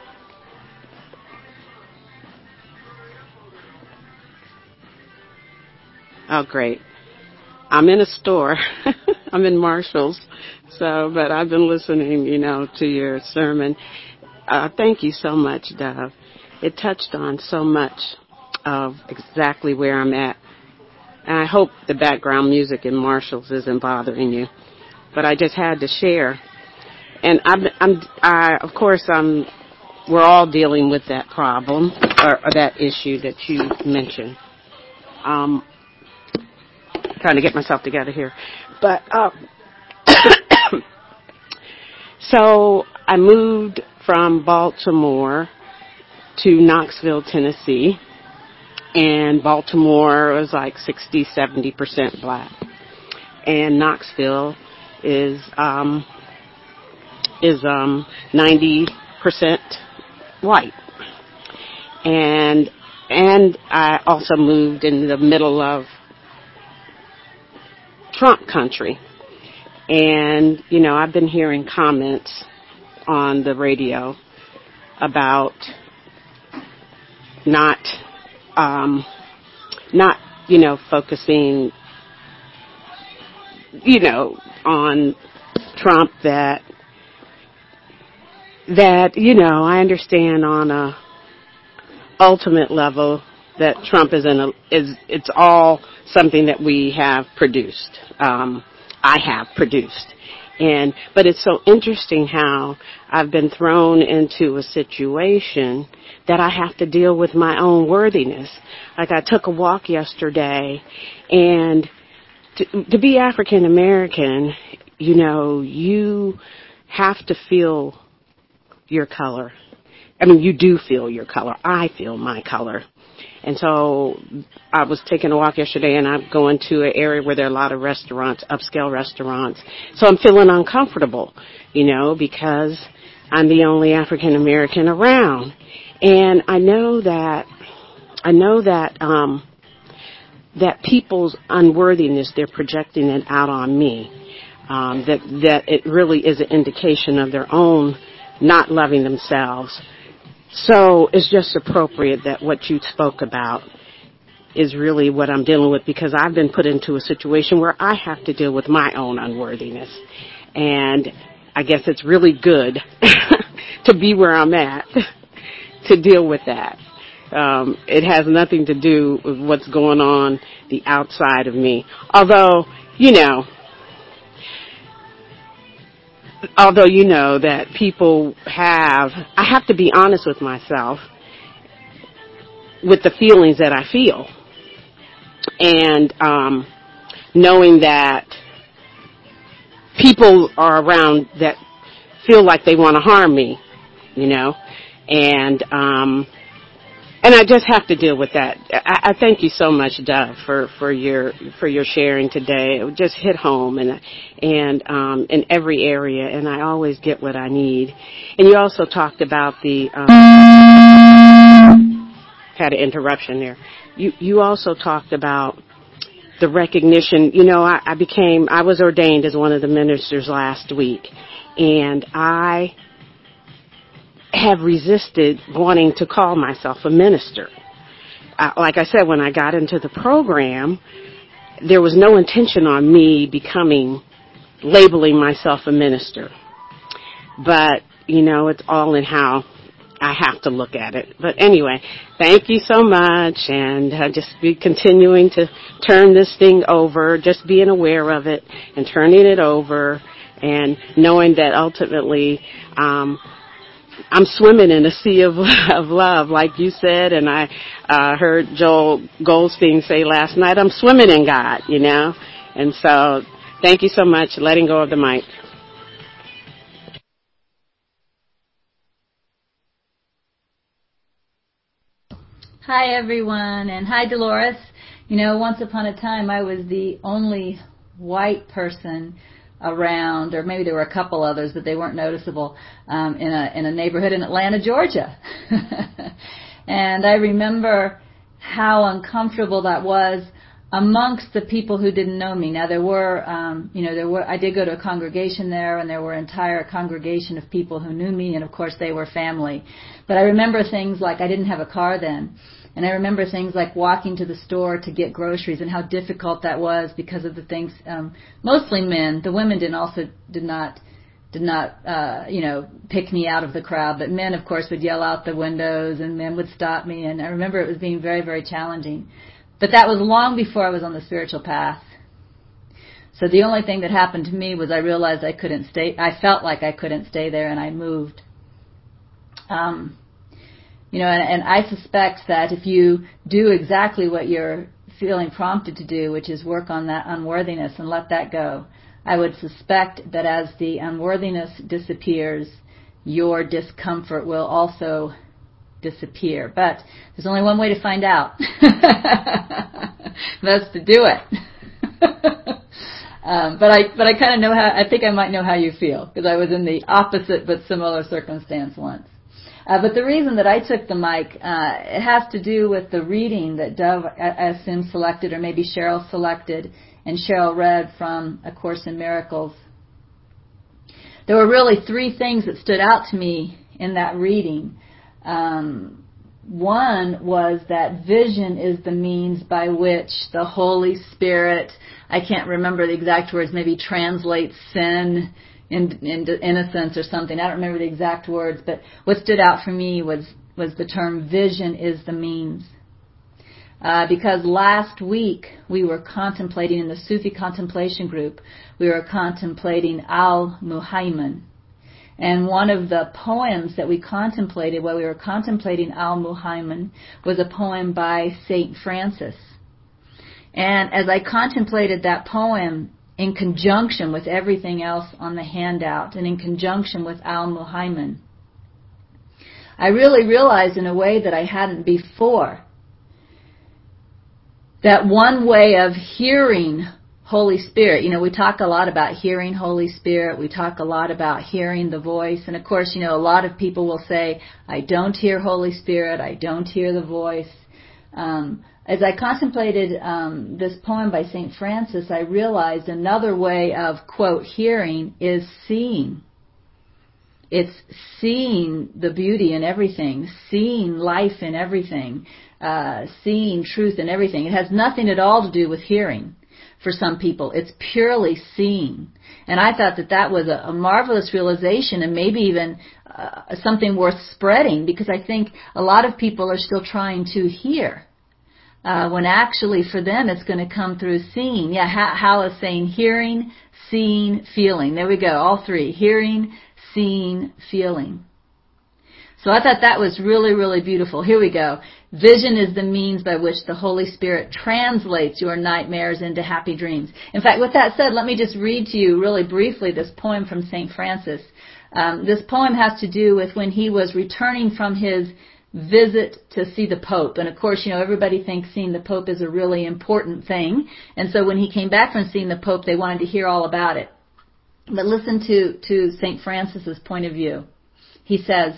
Oh, great. I'm in a store. I'm in Marshall's. But I've been listening, to your sermon. Thank you so much, Dove. It touched on so much of exactly where I'm at. And I hope the background music in Marshall's isn't bothering you. But I just had to share. And we're all dealing with that problem or that issue that you mentioned. Trying to get myself together here. But, so I moved from Baltimore to Knoxville, Tennessee. And Baltimore was like 60-70% black. And Knoxville is 90% white. And I also moved in the middle of Trump country. And, I've been hearing comments on the radio about not focusing, on Trump, that I understand on a ultimate level that Trump it's all something that we have produced. I have produced. But it's so interesting how I've been thrown into a situation that I have to deal with my own worthiness. Like I took a walk yesterday, and to be African American, you have to feel your color. I mean, you do feel your color. I feel my color. And so I was taking a walk yesterday, and I'm going to an area where there are a lot of restaurants, upscale restaurants. So I'm feeling uncomfortable, because I'm the only African American around. And I know that people's unworthiness, they're projecting it out on me. That it really is an indication of their own not loving themselves. So it's just appropriate that what you spoke about is really what I'm dealing with, because I've been put into a situation where I have to deal with my own unworthiness. And I guess it's really good to be where I'm at to deal with that. It has nothing to do with what's going on the outside of me. Although you know that people I have to be honest with myself with the feelings that I feel, and knowing that people are around that feel like they want to harm me, and I just have to deal with that. I thank you so much, Dove, for your sharing today. It just hit home and in every area, and I always get what I need. And you also talked about had an interruption there. You also talked about the recognition. I was ordained as one of the ministers last week, and I have resisted wanting to call myself a minister. Like I said, when I got into the program, there was no intention on me labeling myself a minister. But, it's all in how I have to look at it. But anyway, thank you so much, and just be continuing to turn this thing over, just being aware of it and turning it over, and knowing that ultimately I'm swimming in a sea of love, like you said, and I heard Joel Goldstein say last night, I'm swimming in God, And so thank you so much. Letting go of the mic. Hi, everyone, and hi, Dolores. Once upon a time, I was the only white person around, or maybe there were a couple others, but they weren't noticeable, in a neighborhood in Atlanta, Georgia. And I remember how uncomfortable that was amongst the people who didn't know me. Now, I did go to a congregation there, and there were an entire congregation of people who knew me, and of course they were family. But I remember things like I didn't have a car then. And I remember things like walking to the store to get groceries and how difficult that was because of the things, mostly men. The women did not pick me out of the crowd. But men, of course, would yell out the windows, and men would stop me. And I remember it was being very, very challenging. But that was long before I was on the spiritual path. So the only thing that happened to me was I realized I couldn't stay. I felt like I couldn't stay there, and I moved. And I suspect that if you do exactly what you're feeling prompted to do, which is work on that unworthiness and let that go, I would suspect that as the unworthiness disappears, your discomfort will also disappear. But there's only one way to find out. That's to do it. But I kind of know I think I might know how you feel, because I was in the opposite but similar circumstance once. But the reason that I took the mic, it has to do with the reading that Dove, I assume, selected, or maybe Cheryl selected, and Cheryl read from A Course in Miracles. There were really three things that stood out to me in that reading. One was that vision is the means by which the Holy Spirit, I can't remember the exact words, maybe translates sin into innocence or something. I don't remember the exact words, but what stood out for me was the term vision is the means. Because last week we were contemplating in the Sufi contemplation group, we were contemplating Al-Muhaymin. And one of the poems that we contemplated while we were contemplating Al-Muhaymin was a poem by St. Francis. And as I contemplated that poem in conjunction with everything else on the handout and in conjunction with Al-Muhaymin, I really realized in a way that I hadn't before that one way of hearing Holy Spirit, we talk a lot about hearing Holy Spirit. We talk a lot about hearing the voice. And of course, a lot of people will say, I don't hear Holy Spirit. I don't hear the voice. As I contemplated this poem by St. Francis, I realized another way of, quote, hearing is seeing. It's seeing the beauty in everything, seeing life in everything, seeing truth in everything. It has nothing at all to do with hearing. for some people. It's purely seeing. And I thought that was a marvelous realization, and maybe even something worth spreading, because I think a lot of people are still trying to hear, when actually for them it's going to come through seeing. Yeah, Hal is saying hearing, seeing, feeling. There we go, all three. Hearing, seeing, feeling. So I thought that was really, really beautiful. Here we go. Vision is the means by which the Holy Spirit translates your nightmares into happy dreams. In fact, with that said, let me just read to you really briefly this poem from St. Francis. This poem has to do with when he was returning from his visit to see the Pope. And of course, everybody thinks seeing the Pope is a really important thing. And so when he came back from seeing the Pope, they wanted to hear all about it. But listen to St. Francis's point of view. He says,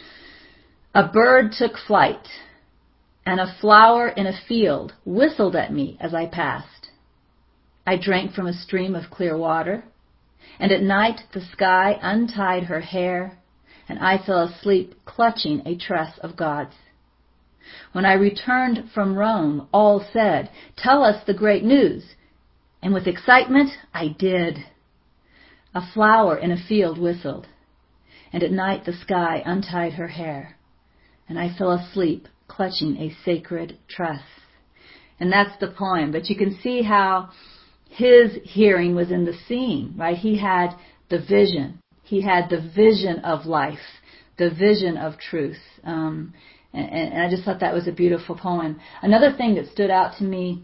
"A bird took flight, and a flower in a field whistled at me as I passed. I drank from a stream of clear water, and at night the sky untied her hair, and I fell asleep clutching a tress of God's. When I returned from Rome, all said, 'Tell us the great news,' and with excitement I did. A flower in a field whistled, and at night the sky untied her hair, and I fell asleep clutching a sacred tress." And that's the poem. But you can see how his hearing was in the seeing, right? He had the vision. He had the vision of life, the vision of truth. And I just thought that was a beautiful poem. Another thing that stood out to me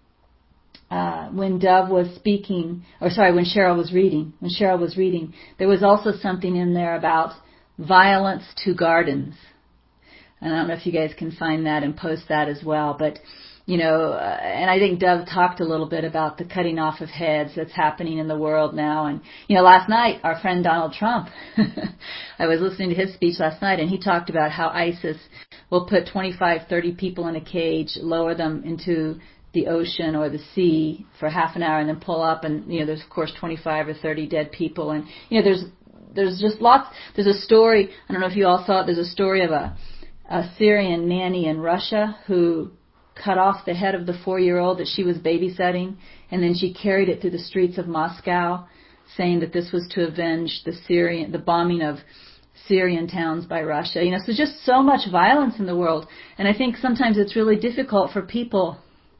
when Dove was speaking, when Cheryl was reading, there was also something in there about violence to gardens. And I don't know if you guys can find that and post that as well. But, and I think Dove talked a little bit about the cutting off of heads that's happening in the world now. And, last night, our friend Donald Trump, I was listening to his speech last night, and he talked about how ISIS will put 25, 30 people in a cage, lower them into the ocean or the sea for half an hour, and then pull up, and, there's, of course, 25 or 30 dead people. And, there's just lots. There's a story, I don't know if you all saw it, there's a story of a Syrian nanny in Russia who cut off the head of the 4-year-old that she was babysitting, and then she carried it through the streets of Moscow, saying that this was to avenge the bombing of Syrian towns by Russia. So just so much violence in the world. And I think sometimes it's really difficult for people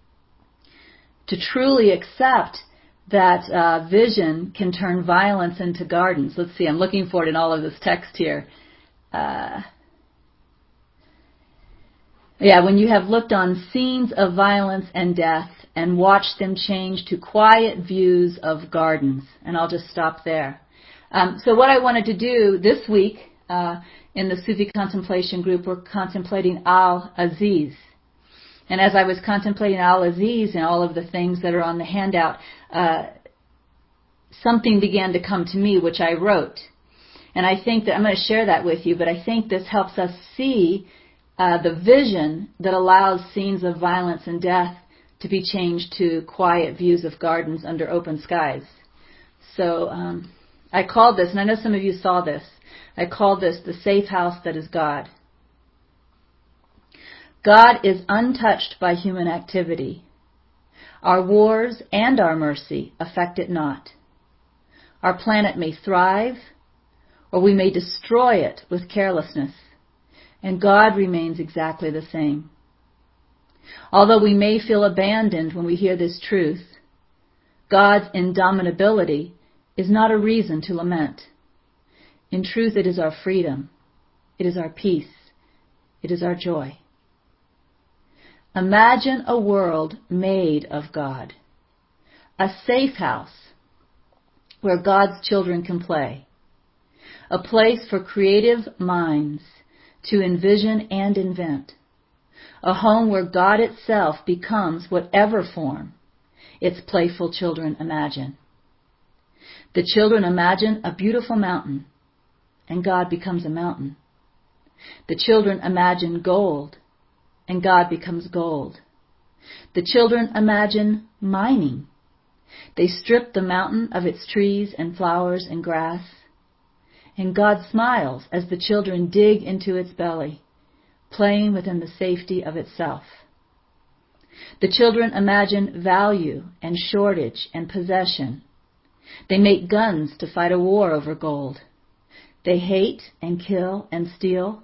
to truly accept that vision can turn violence into gardens. Let's see, I'm looking for it in all of this text here. When you have looked on scenes of violence and death and watched them change to quiet views of gardens. And I'll just stop there. So what I wanted to do this week in the Sufi contemplation group, we're contemplating Al-Aziz. And as I was contemplating Al-Aziz and all of the things that are on the handout, something began to come to me, which I wrote. And I think that I'm going to share that with you, but I think this helps us see the vision that allows scenes of violence and death to be changed to quiet views of gardens under open skies. So I called this, and I know some of you saw this, I called this the safe house that is God. God is untouched by human activity. Our wars and our mercy affect it not. Our planet may thrive, or we may destroy it with carelessness, and God remains exactly the same. Although we may feel abandoned when we hear this truth, God's indomitability is not a reason to lament. In truth, it is our freedom. It is our peace. It is our joy. Imagine a world made of God, a safe house where God's children can play, a place for creative minds to envision and invent, a home where God itself becomes whatever form its playful children imagine. The children imagine a beautiful mountain, and God becomes a mountain. The children imagine gold, and God becomes gold. The children imagine mining. They strip the mountain of its trees and flowers and grass, and God smiles as the children dig into its belly, playing within the safety of itself. The children imagine value and shortage and possession. They make guns to fight a war over gold. They hate and kill and steal.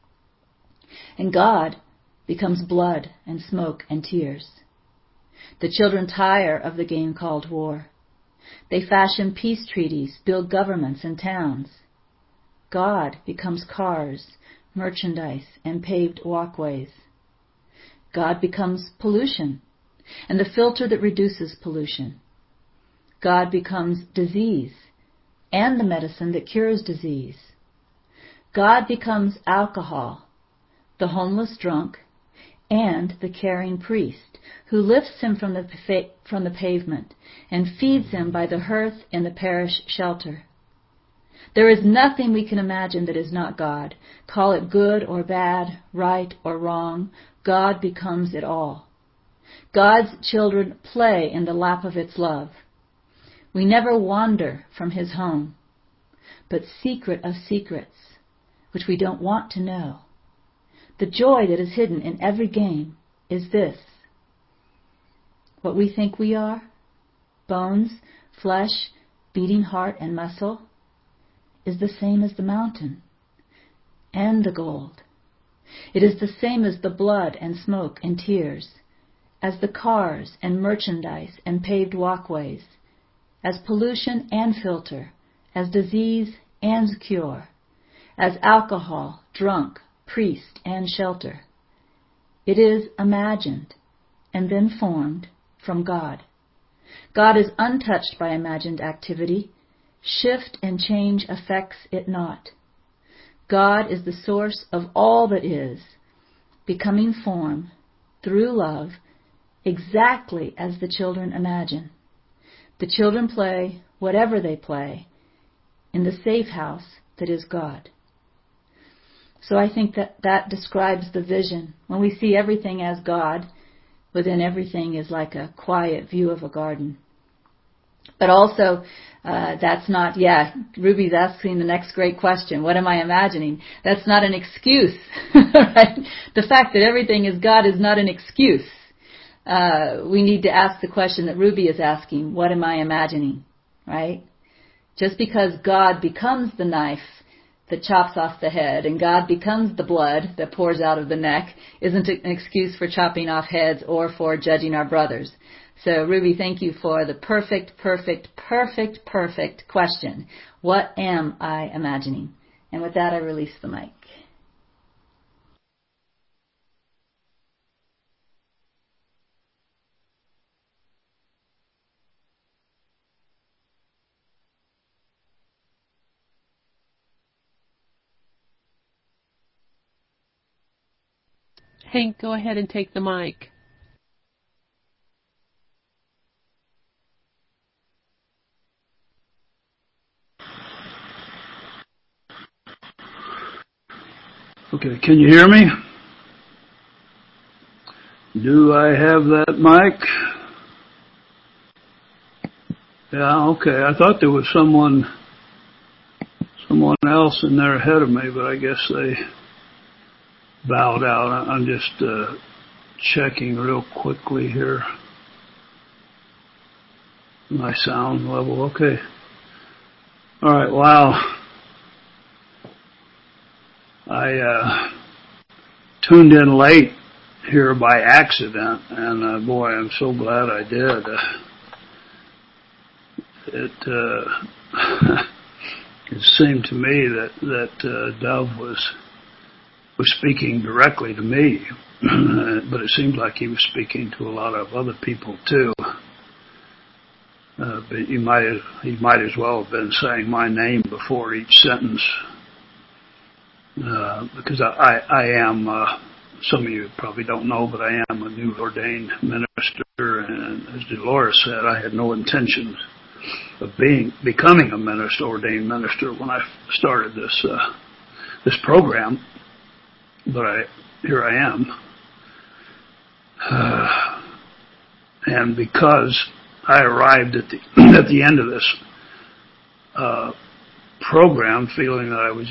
And God becomes blood and smoke and tears. The children tire of the game called war. They fashion peace treaties, build governments and towns. God becomes cars, merchandise, and paved walkways. God becomes pollution and the filter that reduces pollution. God becomes disease and the medicine that cures disease. God becomes alcohol, the homeless drunk, and the caring priest who lifts him from the pavement and feeds him by the hearth in the parish shelter. There is nothing we can imagine that is not God. Call it good or bad, right or wrong. God becomes it all. God's children play in the lap of its love. We never wander from his home, but secret of secrets, which we don't want to know. The joy that is hidden in every game is this. What we think we are, bones, flesh, beating heart and muscle, is the same as the mountain and the gold. It is the same as the blood and smoke and tears, as the cars and merchandise and paved walkways, as pollution and filter, as disease and cure, as alcohol, drunk, priest, and shelter. It is imagined and then formed from God. God is untouched by imagined activity. Shift and change affects it not. God is the source of all that is, becoming form through love, exactly as the children imagine. The children play whatever they play in the safe house that is God. So I think that describes the vision. When we see everything as God, within everything is like a quiet view of a garden. But also, that's not, Ruby's asking the next great question. What am I imagining? That's not an excuse, right? The fact that everything is God is not an excuse. We need to ask the question that Ruby is asking. What am I imagining, right? Just because God becomes the knife that chops off the head and God becomes the blood that pours out of the neck isn't an excuse for chopping off heads or for judging our brothers. So, Ruby, thank you for the perfect question. What am I imagining? And with that, I release the mic. Hank, go ahead and take the mic. Okay, can you hear me? Do I have that mic? Yeah, okay. I thought there was someone else in there ahead of me, but I guess they bowed out. I'm just checking real quickly here. My sound level, okay. All right, wow. I tuned in late here by accident, and boy, I'm so glad I did. It seemed to me that Dove was speaking directly to me, but it seemed like he was speaking to a lot of other people too. But he might as well have been saying my name before each sentence. Because I am, some of you probably don't know, but I am a new ordained minister, and as Dolores said, I had no intentions of becoming a ordained minister when I started this program, but here I am, and because I arrived at the end of this program feeling that I was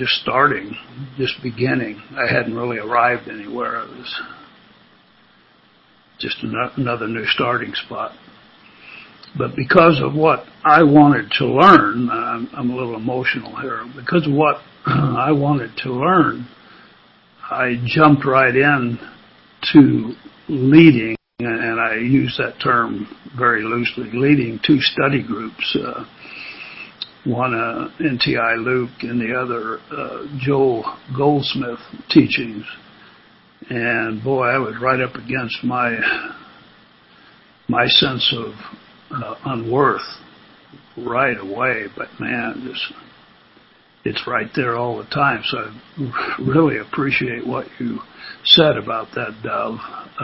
just beginning. I hadn't really arrived anywhere. I was just another new starting spot. But because of what I wanted to learn, I'm a little emotional here, because of what I wanted to learn, I jumped right in to leading, and I use that term very loosely, leading 2 study groups, one N.T.I. Luke and the other Joel Goldsmith teachings. And boy, I was right up against my sense of unworth right away. But man, it's right there all the time. So I really appreciate what you said about that, Dove.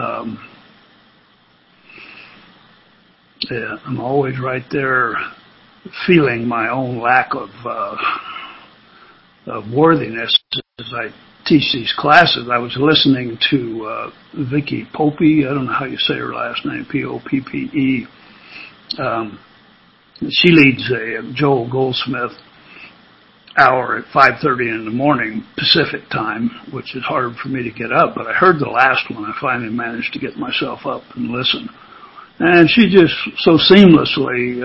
Yeah, I'm always right there feeling my own lack of worthiness as I teach these classes. I was listening to Vicki Poppe. I don't know how you say her last name, Poppe. She leads a Joel Goldsmith hour at 5:30 in the morning Pacific time, which is hard for me to get up. But I heard the last one. I finally managed to get myself up and listen. And she just so seamlessly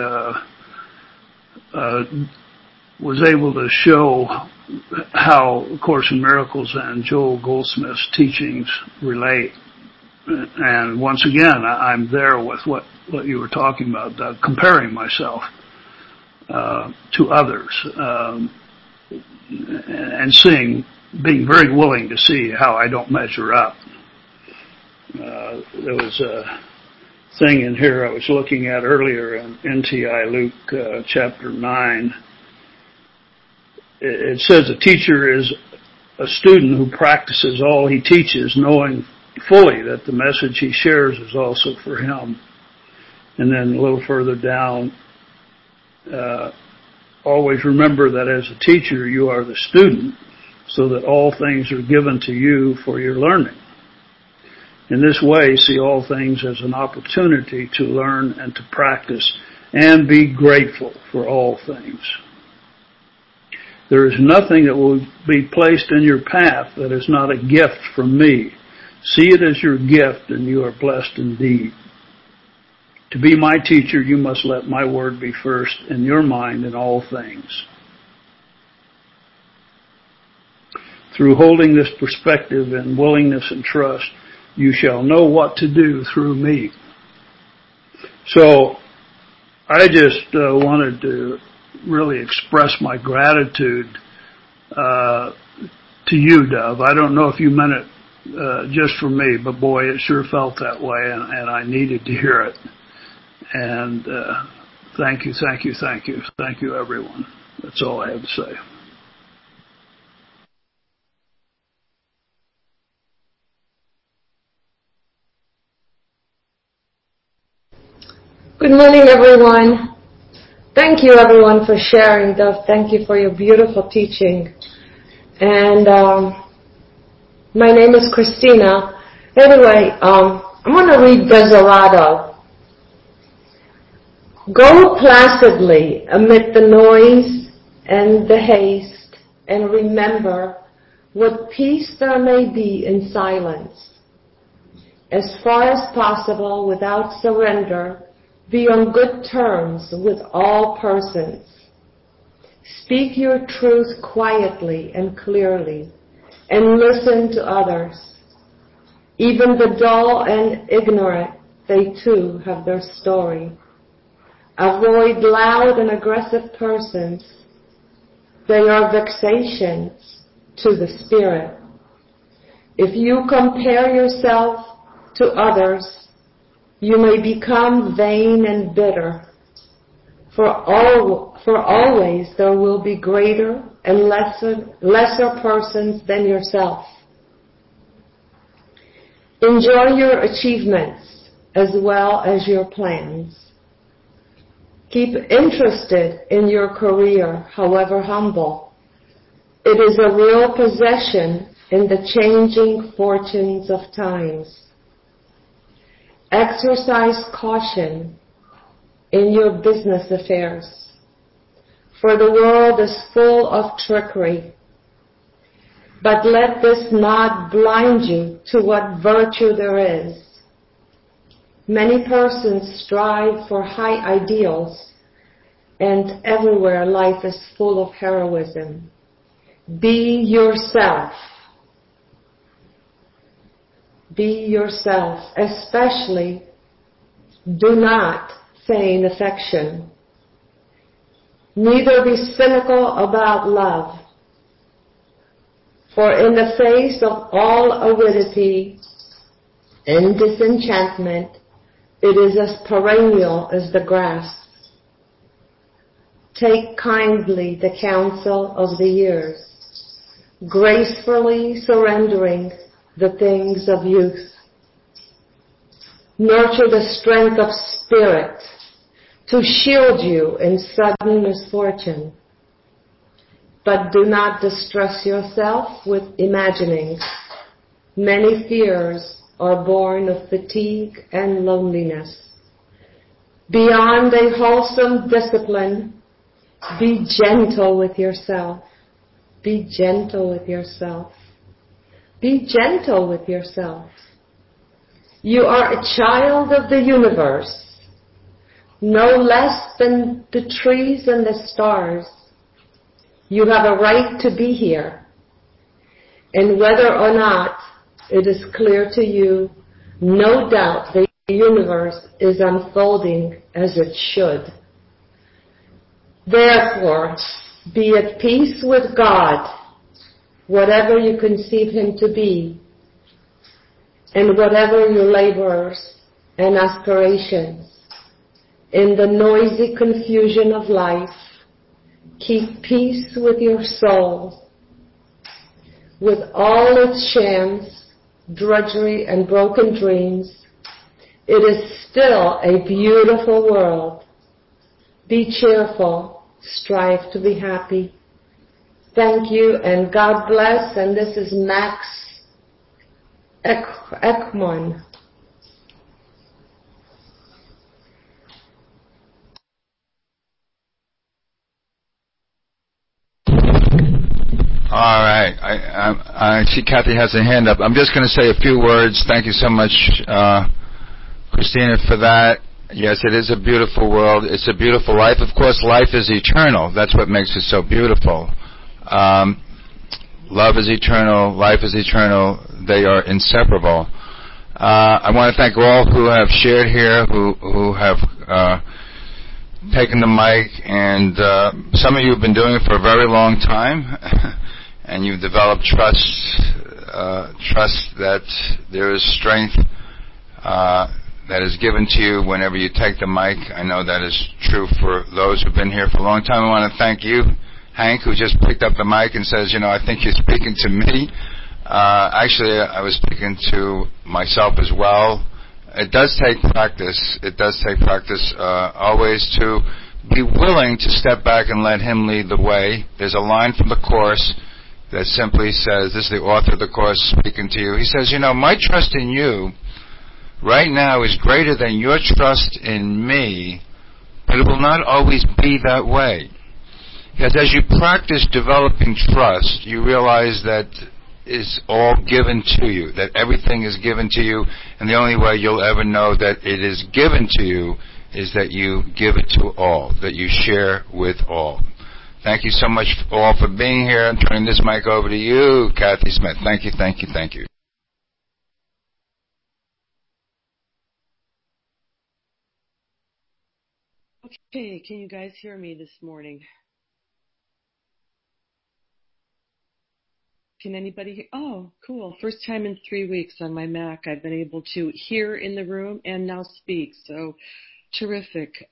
was able to show how A Course in Miracles and Joel Goldsmith's teachings relate. And once again, I'm there with what you were talking about, Doug, comparing myself to others, and being very willing to see how I don't measure up. There was a thing in here I was looking at earlier in N.T.I. Luke chapter 9. It says a teacher is a student who practices all he teaches, knowing fully that the message he shares is also for him. And then a little further down, always remember that as a teacher you are the student, so that all things are given to you for your learning. In this way, see all things as an opportunity to learn and to practice, and be grateful for all things. There is nothing that will be placed in your path that is not a gift from me. See it as your gift, and you are blessed indeed. To be my teacher, you must let my word be first in your mind in all things. Through holding this perspective and willingness and trust, you shall know what to do through me. So I just wanted to really express my gratitude to you, Dove. I don't know if you meant it just for me, but boy, it sure felt that way, and I needed to hear it. And thank you, everyone. That's all I have to say. Good morning, everyone. Thank you, everyone, for sharing, Dove. Thank you for your beautiful teaching. And my name is Christina. Anyway, I'm going to read Desperado. Go placidly amid the noise and the haste, and remember what peace there may be in silence. As far as possible, without surrender, be on good terms with all persons. Speak your truth quietly and clearly, and listen to others. Even the dull and ignorant, they too have their story. Avoid loud and aggressive persons. They are vexations to the spirit. If you compare yourself to others, you may become vain and bitter. For always there will be greater and lesser persons than yourself. Enjoy your achievements as well as your plans. Keep interested in your career, however humble. It is a real possession in the changing fortunes of times. Exercise caution in your business affairs, for the world is full of trickery. But let this not blind you to what virtue there is. Many persons strive for high ideals, and everywhere life is full of heroism. Be yourself. Be yourself, especially do not feign affection. Neither be cynical about love. For in the face of all aridity and disenchantment, it is as perennial as the grass. Take kindly the counsel of the years, gracefully surrendering the things of youth. Nurture the strength of spirit to shield you in sudden misfortune. But do not distress yourself with imaginings. Many fears are born of fatigue and loneliness. Beyond a wholesome discipline, be gentle with yourself. Be gentle with yourself. Be gentle with yourself. You are a child of the universe, no less than the trees and the stars. You have a right to be here. And whether or not it is clear to you, no doubt the universe is unfolding as it should. Therefore, be at peace with God, whatever you conceive Him to be, and whatever your labors and aspirations. In the noisy confusion of life, keep peace with your soul. With all its shams, drudgery, and broken dreams, it is still a beautiful world. Be cheerful, strive to be happy. Thank you, and God bless. And this is Max Ekman. All right. I see Kathy has her hand up. I'm just going to say a few words. Thank you so much, Christina, for that. Yes, it is a beautiful world. It's a beautiful life. Of course, life is eternal. That's what makes it so beautiful. Love is eternal. Life is eternal. They are inseparable. I want to thank all who have shared here, who have taken the mic, and some of you have been doing it for a very long time, and you've developed trust that there is strength that is given to you whenever you take the mic. I know that is true for those who've been here for a long time. I want to thank you, Hank, who just picked up the mic and says, I think you're speaking to me. Actually, I was speaking to myself as well. It does take practice. It does take practice always to be willing to step back and let Him lead the way. There's a line from the Course that simply says, this is the author of the Course speaking to you. He says, my trust in you right now is greater than your trust in me, but it will not always be that way. Because as you practice developing trust, you realize that it's all given to you, that everything is given to you, and the only way you'll ever know that it is given to you is that you give it to all, that you share with all. Thank you so much all for being here. I'm turning this mic over to you, Kathy Smith. Thank you, thank you, thank you. Okay, can you guys hear me this morning? Can anybody hear? Oh, cool. First time in 3 weeks on my Mac I've been able to hear in the room and now speak. So terrific.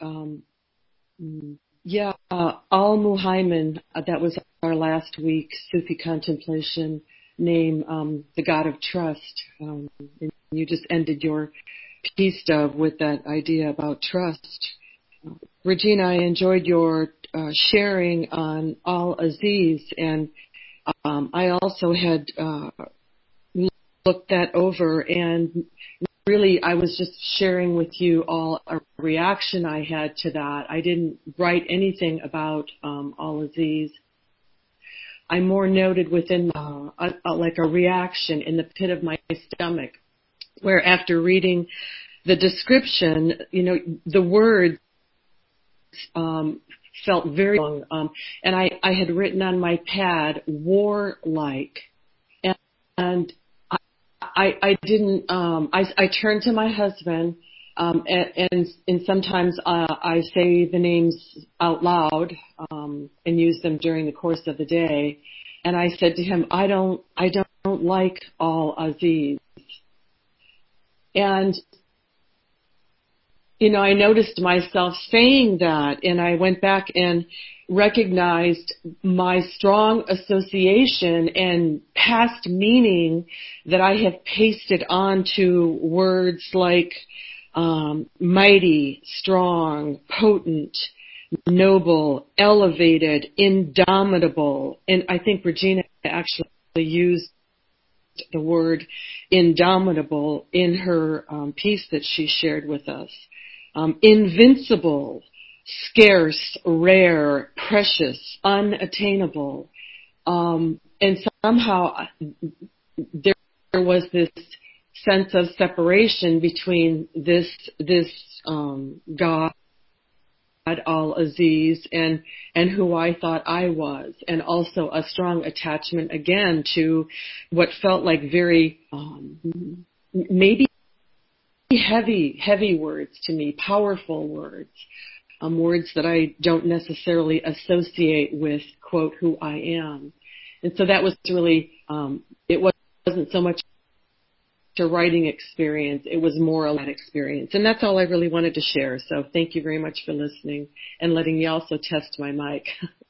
Al-Muhaymin, that was our last week Sufi contemplation name, the God of Trust. And you just ended your piece, Dove, with that idea about trust. Regina, I enjoyed your sharing on Al-Aziz, and I also had looked that over, and really I was just sharing with you all a reaction I had to that. I didn't write anything about Al-Aziz. I more noted within like a reaction in the pit of my stomach, where after reading the description, the words felt very long. And I had written on my pad, warlike. And I didn't, I turned to my husband, and sometimes I say the names out loud, and use them during the course of the day. And I said to him, I don't like Al-Aziz. And, I noticed myself saying that, and I went back and recognized my strong association and past meaning that I have pasted onto words like mighty, strong, potent, noble, elevated, indomitable. And I think Regina actually used the word indomitable in her piece that she shared with us. Invincible, scarce, rare, precious, unattainable. And somehow there was this sense of separation between this God, Al-Aziz, and who I thought I was, and also a strong attachment again to what felt like very maybe heavy words to me, powerful words, words that I don't necessarily associate with, quote, who I am. And so that was really, it wasn't so much a writing experience, it was more a that experience. And that's all I really wanted to share. So thank you very much for listening and letting me also test my mic.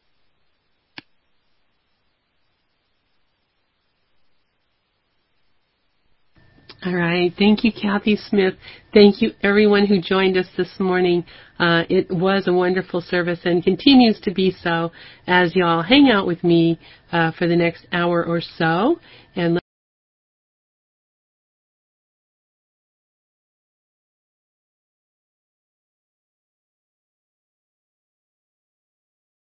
All right. Thank you, Kathy Smith. Thank you, everyone who joined us this morning. It was a wonderful service and continues to be so as y'all hang out with me for the next hour or so. And